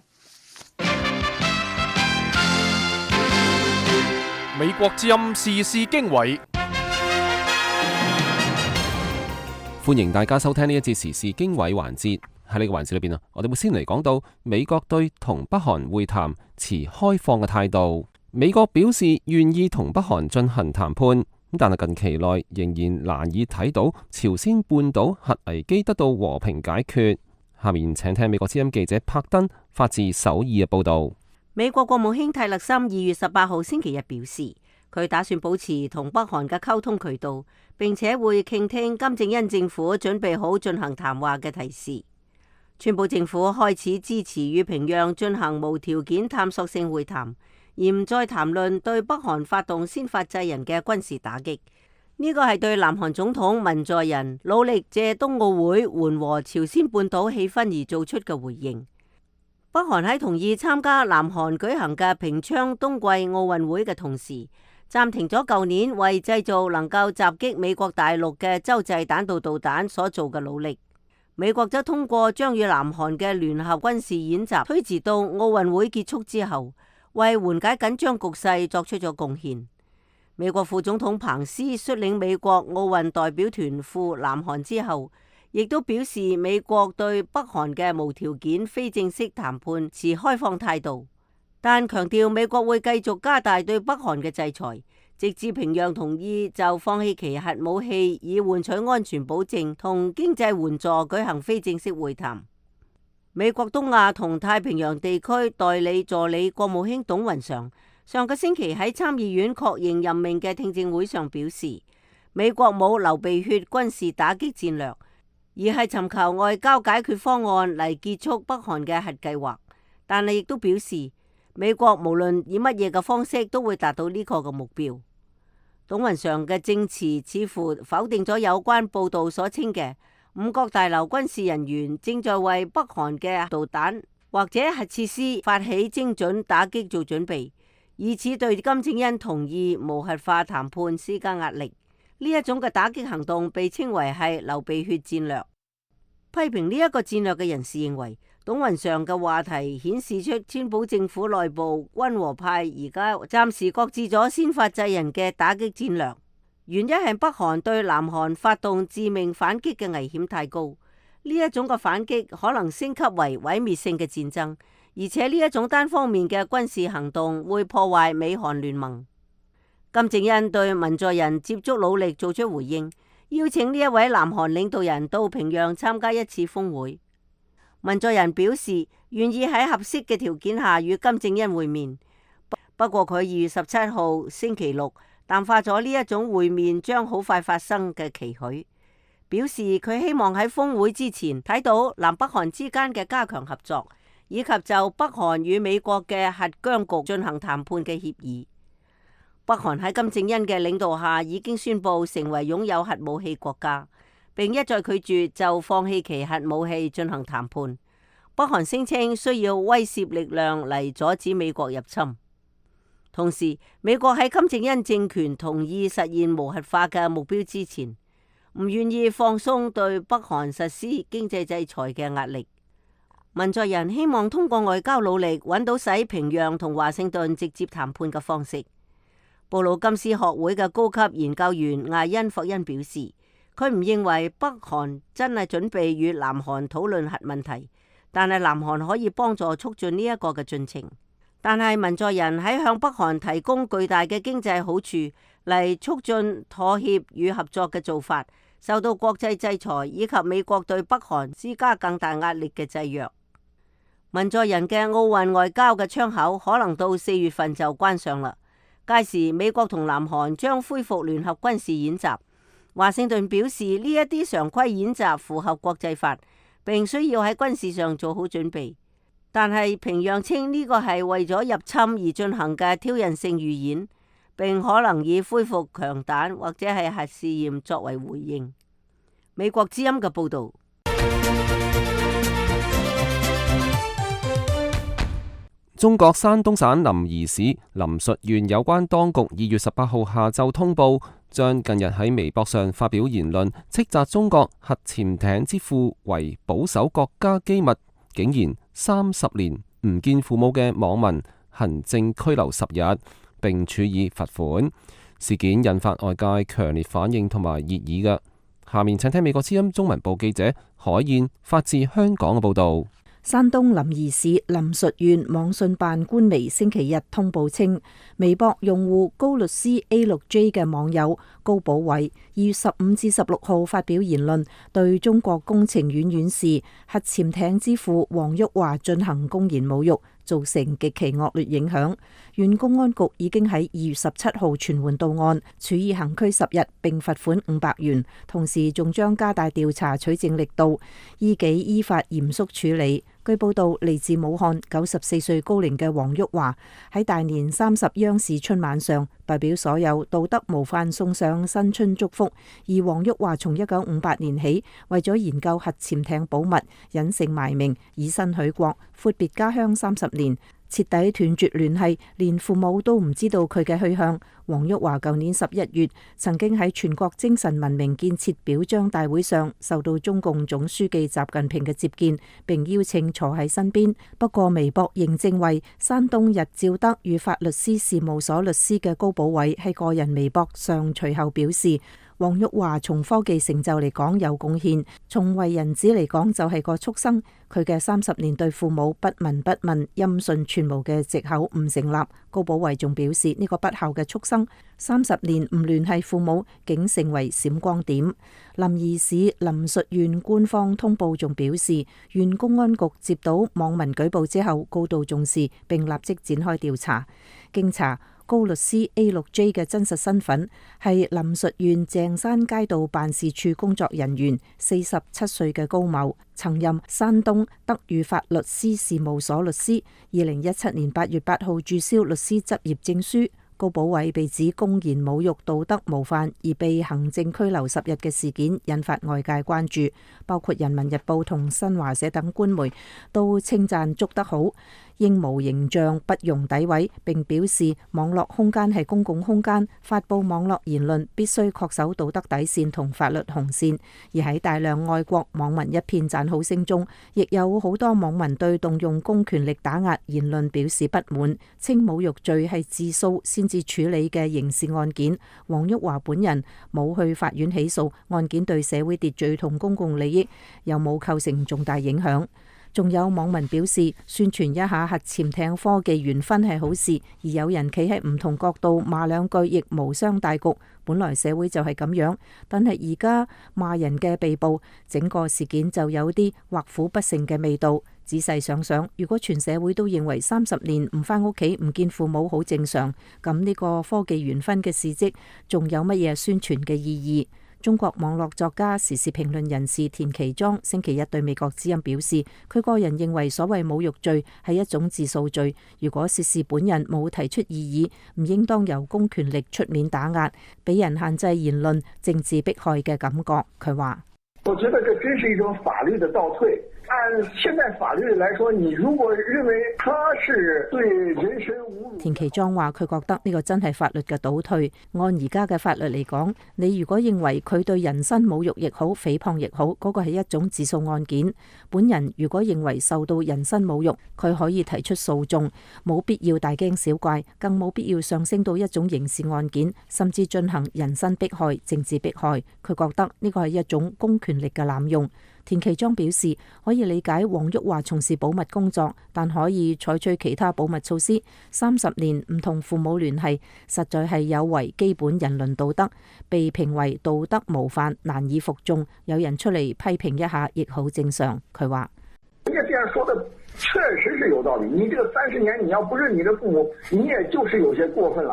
美國之音時事經緯， 歡迎大家收聽呢一節時事經緯環節。喺呢個環節裏邊我哋會先嚟講到美國對同北韓會談持開放嘅態度。美國表示願意同北韓進行談判，但係近期內仍然難以睇到朝鮮半島核危機得到和平解決。下面請聽美國之音記者柏登發自首爾嘅報道。 美國國務卿蒂勒森2月18號星期日表示，佢打算保持同北韓嘅溝通渠道，並且會傾聽金正恩政府準備好進行談話嘅提示。川普政府開始支持與平壤進行無條件探索性會談，而唔再談論對北韓發動先發制人嘅軍事打擊。呢個係對南韓總統文在寅努力借冬奧會緩和朝鮮半島氣氛而做出嘅回應。北韓喺同意參加南韓舉行嘅平昌冬季奧運會嘅同時，暫停咗舊年為製造能夠襲擊美國大陸嘅洲際彈道導彈所做嘅努力。美國則通過將與南韓嘅聯合軍事演習推遲到奧運會結束之後，為緩解緊張局勢作出咗貢獻。美國副總統彭斯率領美國奧運代表團赴南韓之後，亦都表示美國對北韓嘅無條件非正式談判持開放態度，但強調美國會繼續加大對北韓嘅制裁，直至平壤同意就放棄其核武器以換取安全保證同經濟援助舉行非正式會談。美國東亞同太平洋地區代理助理國務卿董雲常上個星期喺參議院確認任命嘅聽證會上表示，美國冇流鼻血軍事打擊戰略，而係尋求外交解決方案嚟結束北韓嘅核計劃。但係亦都表示，美國無論以乜嘢嘅方式都會達到呢個嘅目標。董雲常嘅證詞似乎否定咗有關報道所稱嘅五角大樓軍事人員正在為北韓嘅導彈或者核設施發起精準打擊做準備，以此對金正恩同意無核化談判施加壓力。呢一種嘅打擊行動被稱為係流鼻血戰略。批評呢一個戰略嘅人士認為，董雲常嘅話題顯示出川普政府內部溫和派而家暫時擱置咗先發制人嘅打擊戰略，原因係北韓對南韓發動致命反擊嘅危險太高，呢一種嘅反擊可能升級為毀滅性嘅戰爭，而且呢一種單方面嘅軍事行動會破壞美韓聯盟。金正恩對文在寅接觸努力做出回應，邀請呢一位南韓領導人到平壤參加一次峰會。文在寅表示願意喺合適嘅條件下與金正恩會面，不過佢2月17號星期六淡化咗呢一種會面將好快發生嘅期許，表示佢希望喺峰會之前睇到南北韓之間嘅加強合作，以及就北韓與美國嘅核僵局進行談判嘅協議。北韓喺金正恩嘅領導下已經宣布成為擁有核武器國家，並一再拒絕就放棄其核武器進行談判。北韓聲稱需要威懾力量嚟阻止美國入侵。同時，美國喺金正恩政權同意實現無核化嘅目標之前，唔願意放鬆對北韓實施經濟制裁嘅壓力。文在寅希望通過外交努力揾到使平壤同華盛頓直接談判嘅方式。布魯金斯學會嘅高級研究員艾恩霍恩表示，佢唔認為北韓真係準備與南韓討論核問題，但係南韓可以幫助促進呢一個嘅進程。但係文在寅喺向北韓提供巨大嘅經濟好處嚟促進妥協與合作嘅做法，受到國際制裁以及美國對北韓施加更大壓力嘅制約。文在寅嘅奧運外交嘅窗口可能到4月份就關上啦。屆時美國同南韓將恢復聯合軍事演習， 華盛頓表示呢一啲常規演習符合國際法，並需要喺軍事上做好準備。但係平壤稱呢個係為咗入侵而進行嘅挑釁性預演，並可能以恢復強彈或者係核試驗作為回應。美國之音嘅報導。 中國山東省臨沂市臨沭縣有關當局2月18號下晝通報，將近日喺微博上發表言論，斥責中國核潛艇之父為保守國家機密，竟然30年唔見父母嘅網民行政拘留10日，並處以罰款。事件引發外界強烈反應同埋熱議嘅。下面請聽美國之音中文部記者海燕發自香港嘅報導。 山東臨沂市臨沭縣網信辦官微星期日通報稱，微博用戶高律師 A6J 嘅網友高寶偉2月15至16號發表言論，對中國工程院院士核潛艇之父黃旭華進行公然侮辱，造成極其惡劣影響。縣公安局已經喺2月17號傳喚到案，處以行拘10日，並罰款500元，同時仲將加大調查取證力度，依紀依法嚴肅處理。據報道，嚟自武漢94歲高齡嘅黃旭華喺大年30央視春晚上代表所有道德模範送上新春祝福。而黃旭華從1958年起為咗研究核潛艇保密，隱姓埋名，以身許國，闊別家鄉30年，徹底斷絕聯繫，連父母都唔知道佢嘅去向。黃旭華舊年11月曾經喺全國精神文明建設表彰大會上受到中共總書記習近平嘅接見，並邀請坐喺身邊。不過微博認證為山東日照德與法律師事務所律師嘅高寶偉喺個人微博上隨後表示，黃旭華從科技成就嚟講有貢獻，從為人子嚟講就係個畜生。佢嘅30年對父母不聞不問、音訊全無嘅藉口唔成立。高寶偉仲表示，呢個不孝嘅畜生30年唔聯繫父母，竟成為閃光點。臨沂市臨沭縣官方通報仲表示，縣公安局接到網民舉報之後高度重視，並立即展開調查。經查，高律師 A6J 嘅真實身份係臨沭縣鄭山街道辦事處工作人員，47歲嘅高某，曾任山東德裕法律師事務所律師，2017年8月8號註銷律師執業證書。高寶偉被指公然侮辱道德模範而被行政拘留10日嘅事件引發外界關注，包括人民日報同新華社等官媒都稱讚捉得好，應無形象，不容詆毀，並表示網絡空間係公共空間，發佈網絡言論必須恪守道德底線同法律紅線。而喺大量愛國網民一片讚好聲中，亦有好多網民對動用公權力打壓言論表示不滿，稱侮辱罪係自訴先至處理嘅刑事案件，黃旭華本人冇去法院起訴，案件對社會秩序同公共利益又冇構成重大影響。仲有網民表示，宣傳一下核潛艇科技元勳係好事，而有人企喺唔同角度罵兩句亦無傷大局。本來社會就係咁樣，但係而家罵人嘅被捕，整個事件就有啲畫虎不成嘅味道。仔細想想，如果全社會都認為30年唔返屋企唔見父母好正常，咁呢個科技元勳嘅事蹟仲有乜嘢宣傳嘅意義？中國網絡作家、時事評論人士田其莊星期一對美國之音表示，佢個人認為所謂侮辱罪係一種自訴罪，如果涉事本人冇提出異議，唔應當由公權力出面打壓，俾人限制言論、政治迫害嘅感覺。佢話： 我覺得這真是一種法律的倒退。按現在法律來說，你如果認為他是對人身侮辱， 田其莊話佢覺得呢個真係法律嘅倒退。按而家嘅法律嚟講，你如果認為佢對人身侮辱亦好、誹謗亦好，嗰個係一種自訴案件。本人如果認為受到人身侮辱，佢可以提出訴訟，冇必要大驚小怪，更冇必要上升到一種刑事案件，甚至進行人身迫害、政治迫害。佢覺得呢個係一種公權力嘅濫用。田其莊表示，可以理解黃旭華從事保密工作，但可以採取其他保密措施。30年唔同父母聯繫，實在係有違基本人倫道德，被評為道德模範，難以服眾。有人出嚟批評一下，亦好正常。佢話： 人家這樣說的確實是有道理。你這個30年，你要不認你的父母，你也就是有些過分了。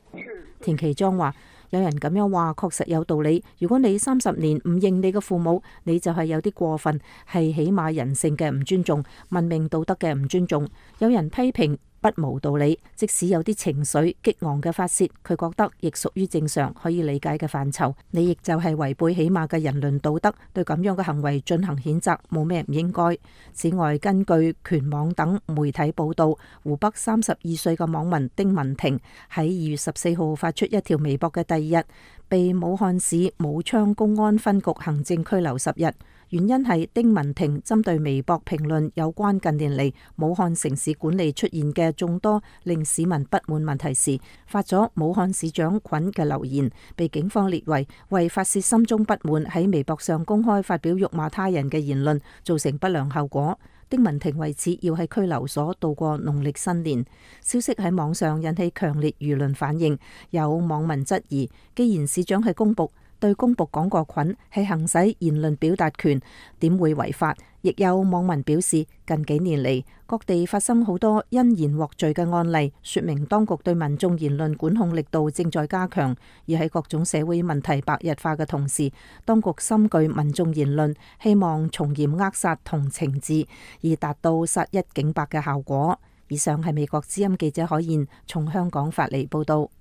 田其莊話：有人咁樣話確實有道理。如果你30年唔認你嘅父母，你就係有啲過分，係起碼人性嘅唔尊重、文明道德嘅唔尊重。有人批評不無道理，即使有啲情緒激昂嘅發洩，佢覺得亦屬於正常可以理解嘅範疇。你亦就係違背起碼嘅人倫道德，對咁樣嘅行為進行譴責，冇咩唔應該。此外，根據拳網等媒體報道，湖北32歲嘅網民丁文婷喺2月14號發出一條微博嘅第二日，被武漢市武昌公安分局行政拘留10日。原因係丁文婷針對微博評論有關近年嚟武漢城市管理出現嘅眾多令市民不滿問題時，發咗武漢市長群嘅留言，被警方列為發洩心中不滿，喺微博上公開發表辱罵他人嘅言論，造成不良後果。丁文婷為此要喺拘留所度過農曆新年。消息喺網上引起強烈輿論反應，有網民質疑，既然市長係公僕，對公僕講個群係行使言論表達權，點會違法？亦有網民表示，近幾年嚟各地發生好多因言獲罪嘅案例，說明當局對民眾言論管控力度正在加強。而喺各種社會問題白日化嘅同時，當局深具民眾言論，希望從嚴扼殺同懲治，而達到殺一儆百嘅效果。以上係美國之音記者海燕從香港發嚟報道。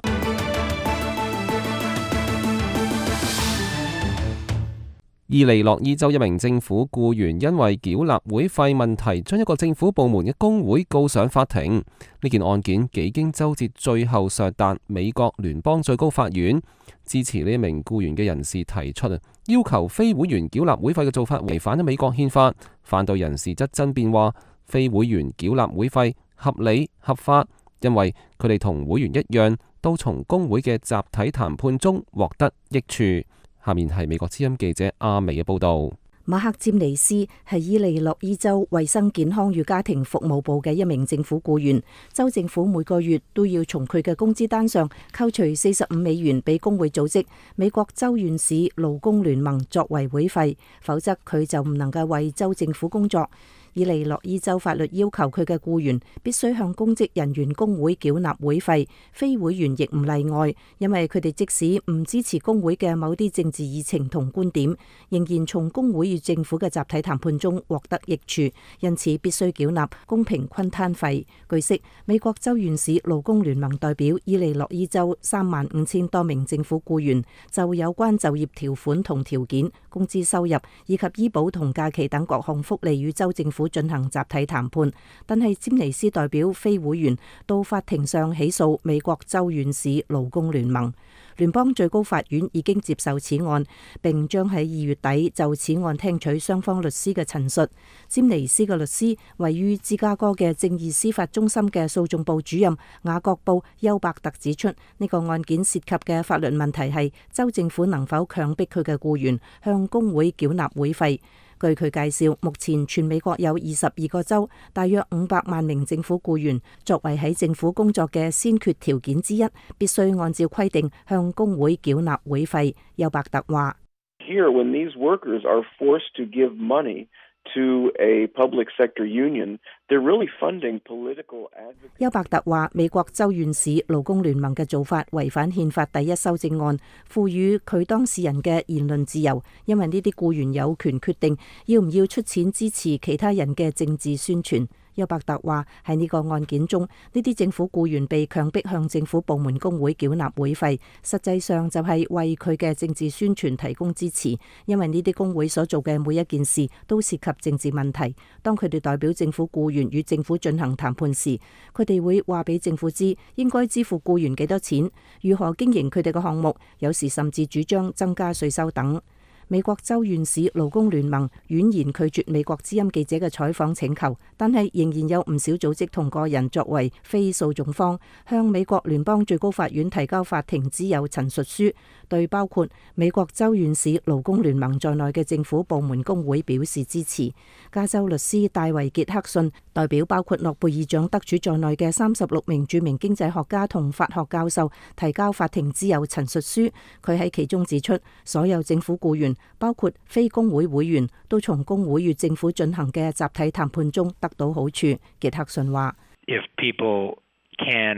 伊利諾伊州一名政府僱員因為繳納會費問題，將一個政府部門嘅工會告上法庭。呢件案件幾經周折，最後上達美國聯邦最高法院。支持呢一名僱員嘅人士提出要求非會員繳納會費嘅做法違反咗美國憲法。反對人士則爭辯話，非會員繳納會費合理合法，因為佢哋同會員一樣，都從工會嘅集體談判中獲得益處。下面係美國之音記者阿薇嘅報道。 馬克詹尼斯係伊利諾伊州衛生健康與家庭服務部嘅一名政府僱員，州政府每個月都要從佢嘅工資單上扣除$45俾工會組織美國州縣市勞工聯盟作為會費，否則佢就唔能夠為州政府工作。伊利諾伊州法律要求佢嘅僱員必須向公職人員工會繳納會費，非會員亦唔例外，因為佢哋即使唔支持工會嘅某啲政治議程同觀點，仍然從工會與政府嘅集體談判中獲得益處，因此必須繳納公平均攤費。據悉，美國州縣市勞工聯盟代表伊利諾伊州35000多名政府僱員就有關就業條款同條件、工資收入以及醫保同假期等各項福利與州政府進行集體談判，但係詹尼斯代表非會員到法庭上起訴美國州縣市勞工聯盟。聯邦最高法院已經接受此案，並將喺2月底就此案聽取雙方律師嘅陳述。詹尼斯嘅律師位於芝加哥嘅正義司法中心嘅訴訟部主任雅各布休伯特指出，呢個案件涉及嘅法律問題係州政府能否強迫佢嘅僱員向工會繳納會費。據佢介紹，目前全美國有22個州，大約500萬名政府僱員，作為喺政府工作嘅先決條件之一，必須按照規定向工會繳納會費。休伯特話 ：Here, when these workers are forced to give money to a public sector union, they're really funding political advocacy. 休伯特話：美國州縣市勞工聯盟嘅做法違反憲法第一修正案，賦予佢當事人嘅言論自由，因為呢啲僱員有權決定要唔要出錢支持其他人嘅政治宣傳。休伯特話：喺呢個案件中，呢啲政府僱員被強迫向政府部門工會繳納會費，實際上就係為佢嘅政治宣傳提供支持，因為呢啲工會所做嘅每一件事都涉及政治問題。當佢哋代表政府僱員與政府進行談判時，佢哋會話俾政府知應該支付僱員幾多錢，如何經營佢哋嘅項目，有時甚至主張增加稅收等。美國州縣市勞工聯盟婉言拒絕美國之音記者嘅採訪請求，但係仍然有唔少組織同個人作為非訴訟方，向美國聯邦最高法院提交法庭之友陳述書，對包括美國州縣市勞工聯盟在內嘅政府部門工會表示支持。加州律師戴維傑克遜代表包括諾貝爾獎得主在內嘅36名著名經濟學家同法學教授提交法庭之友陳述書，佢喺其中指出，所有政府僱員包括非工會會員都從工會與政府進行嘅集體談判中得到好處。傑克遜話： If people can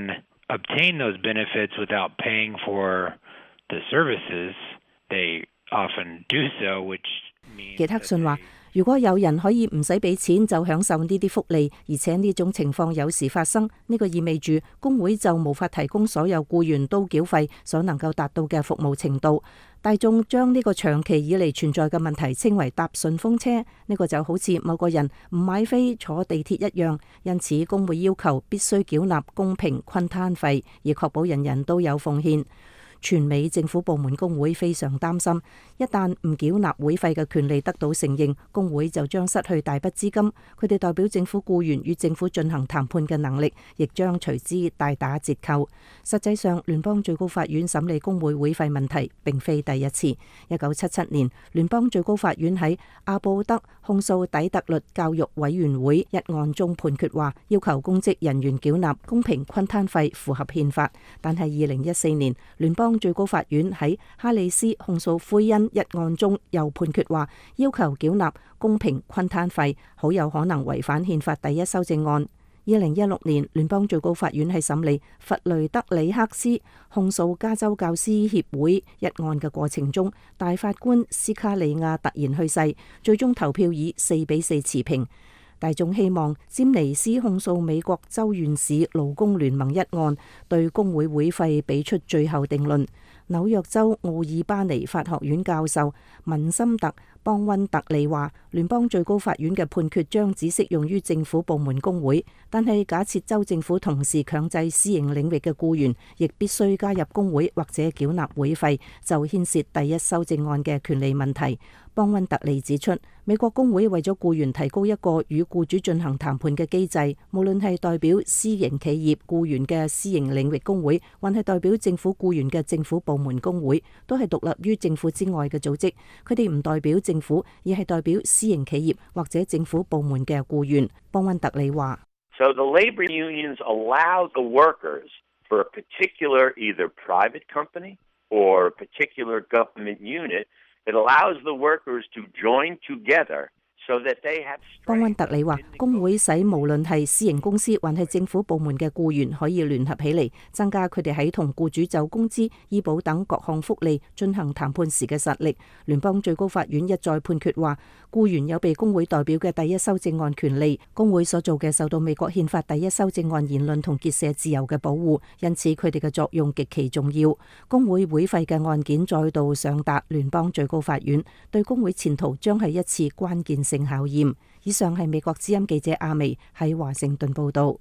obtain those benefits without paying for the services, they often do so, which means 傑克遜話：如果有人可以唔使俾錢就享受呢啲福利，而且呢種情況有時發生，呢個意味住工會就無法提供所有僱員都繳費所能夠達到嘅服務程度。大眾將呢個長期以嚟存在嘅問題稱為搭順風車，呢個就好似某個人唔買飛坐地鐵一樣，因此工會要求必須繳納公平均攤費，以確保人人都有奉獻。全美政府部門工會非常擔心，一旦唔繳納會費嘅權利得到承認，工會就將失去大筆資金，佢哋代表政府僱員與政府進行談判嘅能力，亦將隨之大打折扣。實際上，聯邦最高法院審理工會會費問題並非第一次。1977年，聯邦最高法院喺阿布德控訴底特律教育委員會一案中判決話，要求公職人員繳納公平均攤費符合憲法。但係2014年，聯邦最高法院喺哈里斯控訴灰恩一案中又判決話，要求繳納公平均攤費好有可能違反憲法第一修正案。2016年，聯邦最高法院喺審理弗雷德里克斯控訴加州教師協會一案嘅過程中，大法官斯卡利亞突然去世，最終投票以4-4持平。大眾希望詹尼斯控訴美國州縣市勞工聯盟一案對工會會費俾出最後定論。紐約州奧爾巴尼法學院教授文森特邦溫特利話，聯邦最高法院嘅判決將只適用於政府部門工會，但係假設州政府同時強制私營領域嘅僱員亦必須加入工會或者繳納會費，就牽涉第一修正案嘅權利問題。邦溫特利指出，美國工會為咗僱員提高一個與僱主進行談判嘅機制，無論係代表私營企業僱員嘅私營領域工會，還係代表政府僱員嘅政府部門工會，都係獨立於政府之外嘅組織，佢哋唔代表政府，而係代表私營企業或者政府部門嘅僱員。邦溫特利話 ：So the labor unions allow the workers for a particular either private company or a particular government unit.It allows the workers to join together so that they have. 邦溫特利話，工會使無論係私營公司還係政府部門嘅僱員可以聯合起嚟，增加佢哋喺同僱主就工資、醫保等各項福利進行談判時嘅實力。聯邦最高法院一再判決話，僱員有被工會代表嘅第一修正案權利，工會所做嘅受到美國憲法第一修正案言論同結社自由嘅保護，因此佢哋嘅作用極其重要。工會會費嘅案件再度上達聯邦最高法院，對工會前途將係一次關鍵性考驗。以上係美國之音記者阿薇喺華盛頓報道。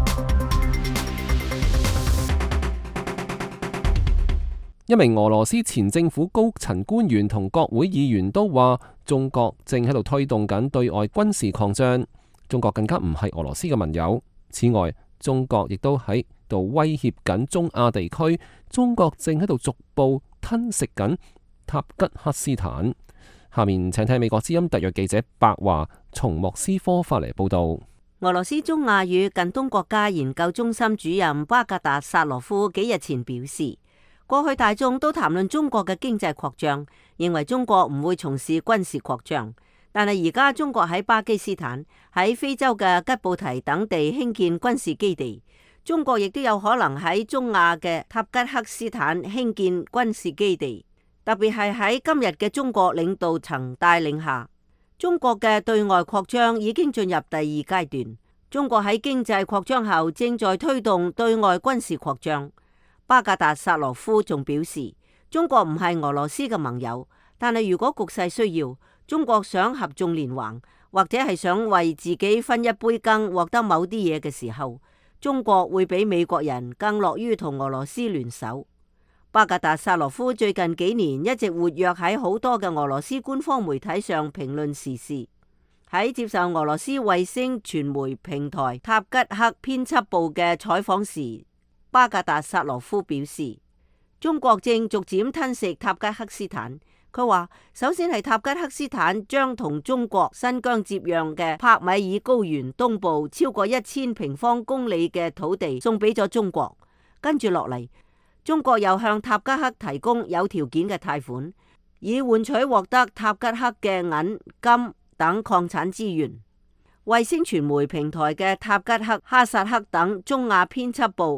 一名俄羅斯前政府高層官員同國會議員都話，中國正喺度推動緊對外軍事擴張，中國更加唔係俄羅斯嘅盟友。此外，中國亦都喺度威脅緊中亞地區，中國正喺度逐步吞噬緊塔吉克斯坦。下面請聽美國之音特約記者白華從莫斯科發嚟報道。 俄羅斯中亞與近東國家研究中心主任巴格達薩羅夫幾日前表示，過去大眾都談論中國嘅經濟擴張，認為中國唔會從事軍事擴張，但係而家中國喺巴基斯坦、喺非洲嘅吉布提等地興建軍事基地，中國亦都有可能喺中亞嘅塔吉克斯坦興建軍事基地。特別係喺今日嘅中國領導層帶領下，中國嘅對外擴張已經進入第二階段。中國喺經濟擴張後，正在推動對外軍事擴張。巴格達薩羅夫仲表示，中國唔係俄羅斯嘅盟友，但係如果局勢需要，中國想合縱連橫，或者係想為自己分一杯羹，獲得某啲嘢嘅時候，中國會比美國人更樂於同俄羅斯聯手。巴格達薩羅夫最近幾年一直活躍喺好多嘅俄羅斯官方媒體上評論時事。喺接受俄羅斯衛星傳媒平台塔吉克編輯部嘅採訪時，巴格達薩羅夫表示，中國正逐漸吞噬塔吉克斯坦。佢話，首先係塔吉克斯坦將同中國新疆接壤嘅帕米爾高原東部超過1000平方公里嘅土地送俾咗中國，跟住落嚟，中國又向塔吉克提供有條件嘅貸款，以換取獲得塔吉克嘅銀、金等礦產資源。衛星傳媒平台嘅塔吉克、哈薩克等中亞編輯部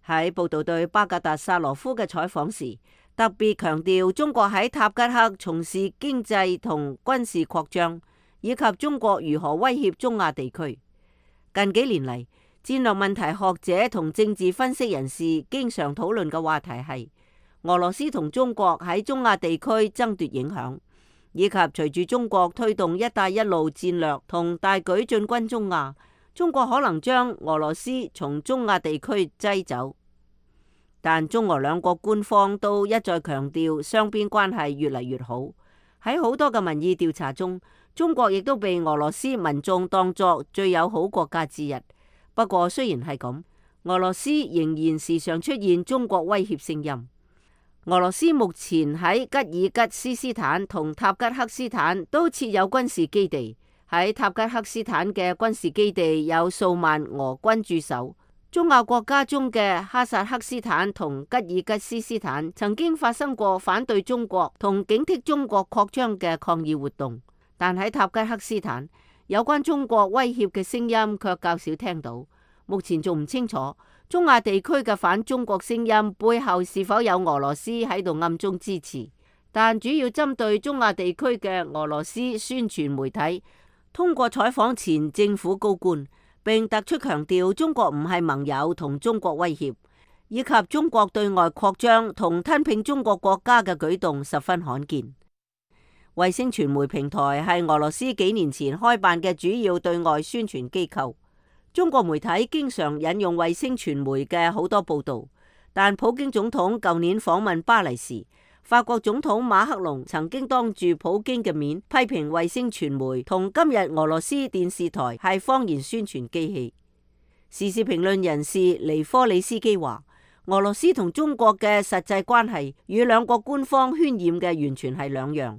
喺報道對巴格達薩羅夫嘅採訪時，特別強調中國喺塔吉克從事經濟同軍事擴張，以及中國如何威脅中亞地區。近幾年嚟，戰略問題學者同政治分析人士經常討論嘅話題係俄羅斯同中國喺中亞地區爭奪影響，以及隨住中國推動一帶一路戰略同大舉進軍中亞，中國可能將俄羅斯從中亞地區擠走。但中俄兩國官方都一再強調雙邊關係越嚟越好。喺好多嘅民意調查中，中國亦都被俄羅斯民眾當作最友好國家之一。不過雖然係咁，俄羅斯仍然時常出現中國威脅聲音。俄羅斯目前喺吉爾吉斯斯坦同塔吉克斯坦都設有軍事基地。喺塔吉克斯坦嘅軍事基地有數萬俄軍駐守。中亞國家中嘅哈薩克斯坦同吉爾吉斯斯坦曾經發生過反對中國同警惕中國擴張嘅抗議活動，但喺塔吉克斯坦有關中國威脅嘅聲音卻較少聽到。目前仲唔清楚中亞地區嘅反中國聲音背後是否有俄羅斯喺度暗中支持，但主要針對中亞地區嘅俄羅斯宣傳媒體通過採訪前政府高官，並突出強調中國唔係盟友同中國威脅，以及中國對外擴張同吞併中國國家嘅舉動十分罕見。衛星傳媒平台係俄羅斯幾年前開辦嘅主要對外宣傳機構。中國媒體經常引用衛星傳媒嘅好多報道，但普京總統舊年訪問巴黎時，法國總統馬克龍曾經當住普京嘅面批評衛星傳媒同今日俄羅斯電視台係謊言宣傳機器。時事評論人士尼科里斯基話，俄羅斯同中國嘅實際關係與兩國官方渲染嘅完全係兩樣。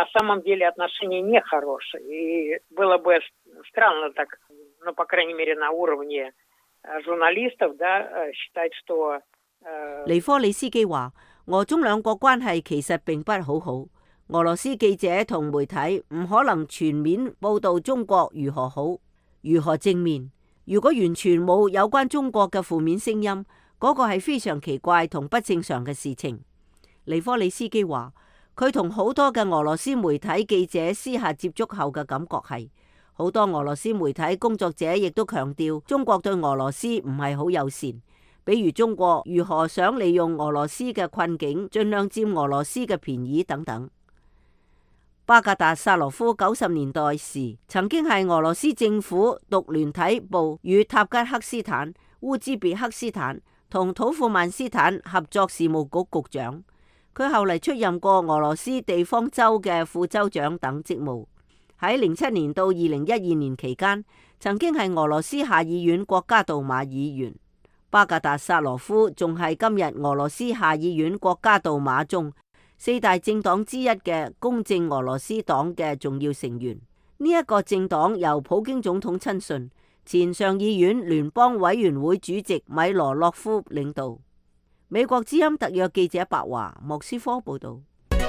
尼科里斯基話，俄中兩國關係其實並不好好。俄羅斯記者同媒體唔可能全面報道中國如何好，如何正面。如果完全冇有關中國嘅負面聲音，嗰個係非常奇怪同不正常嘅事情。尼科里斯基話，佢同好多嘅俄羅斯媒體記者私下接觸後嘅感覺係，好多俄羅斯媒體工作者亦都強調中國對俄羅斯唔係好友善，比如中國如何想利用俄羅斯嘅困境，盡量佔俄羅斯嘅便宜等等。巴格達薩羅夫90年代時曾經係俄羅斯政府獨聯體部與塔吉克斯坦、烏茲別克斯坦同土庫曼斯坦合作事務局局長，佢後嚟出任過俄羅斯地方州嘅副州長等職務。喺07年到2012年期間，曾經係俄羅斯下議院國家杜馬議員。巴格達薩羅夫仲係今日俄羅斯下議院國家杜馬中4大政黨之一嘅公正俄羅斯黨嘅重要成員。呢一個政黨由普京總統親信、前上議院聯邦委員會主席米羅洛夫領導。美國之音特約記者白華莫斯科報道。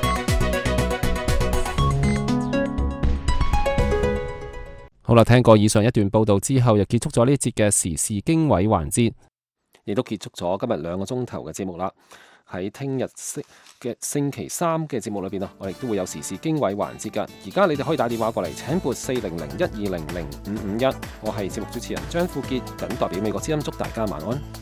好啦，聽過以上一段報道之後，又結束咗呢節嘅時事經緯環節，亦都結束咗今日2個鐘頭嘅節目啦。喺聽日嘅星期3嘅節目裏邊我哋都會有時事經緯環節噶。而家你哋可以打電話過嚟，請撥40012000551。我係節目主持人張富傑，謹代表美國之音祝大家晚安。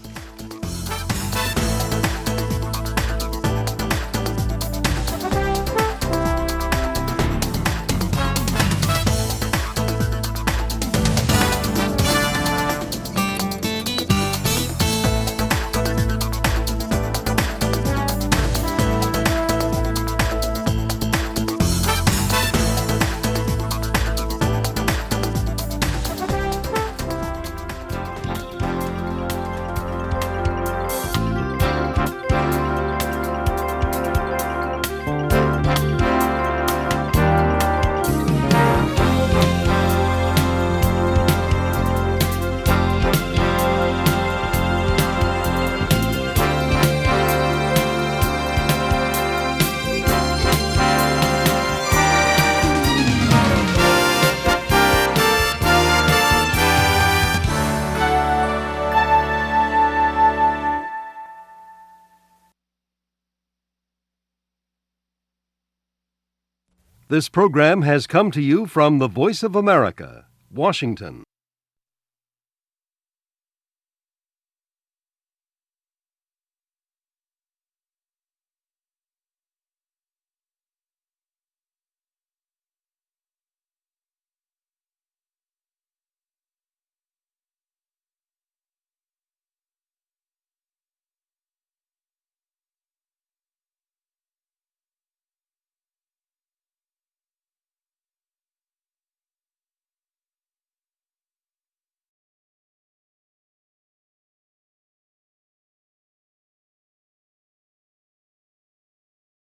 This program has come to you from the Voice of America, Washington.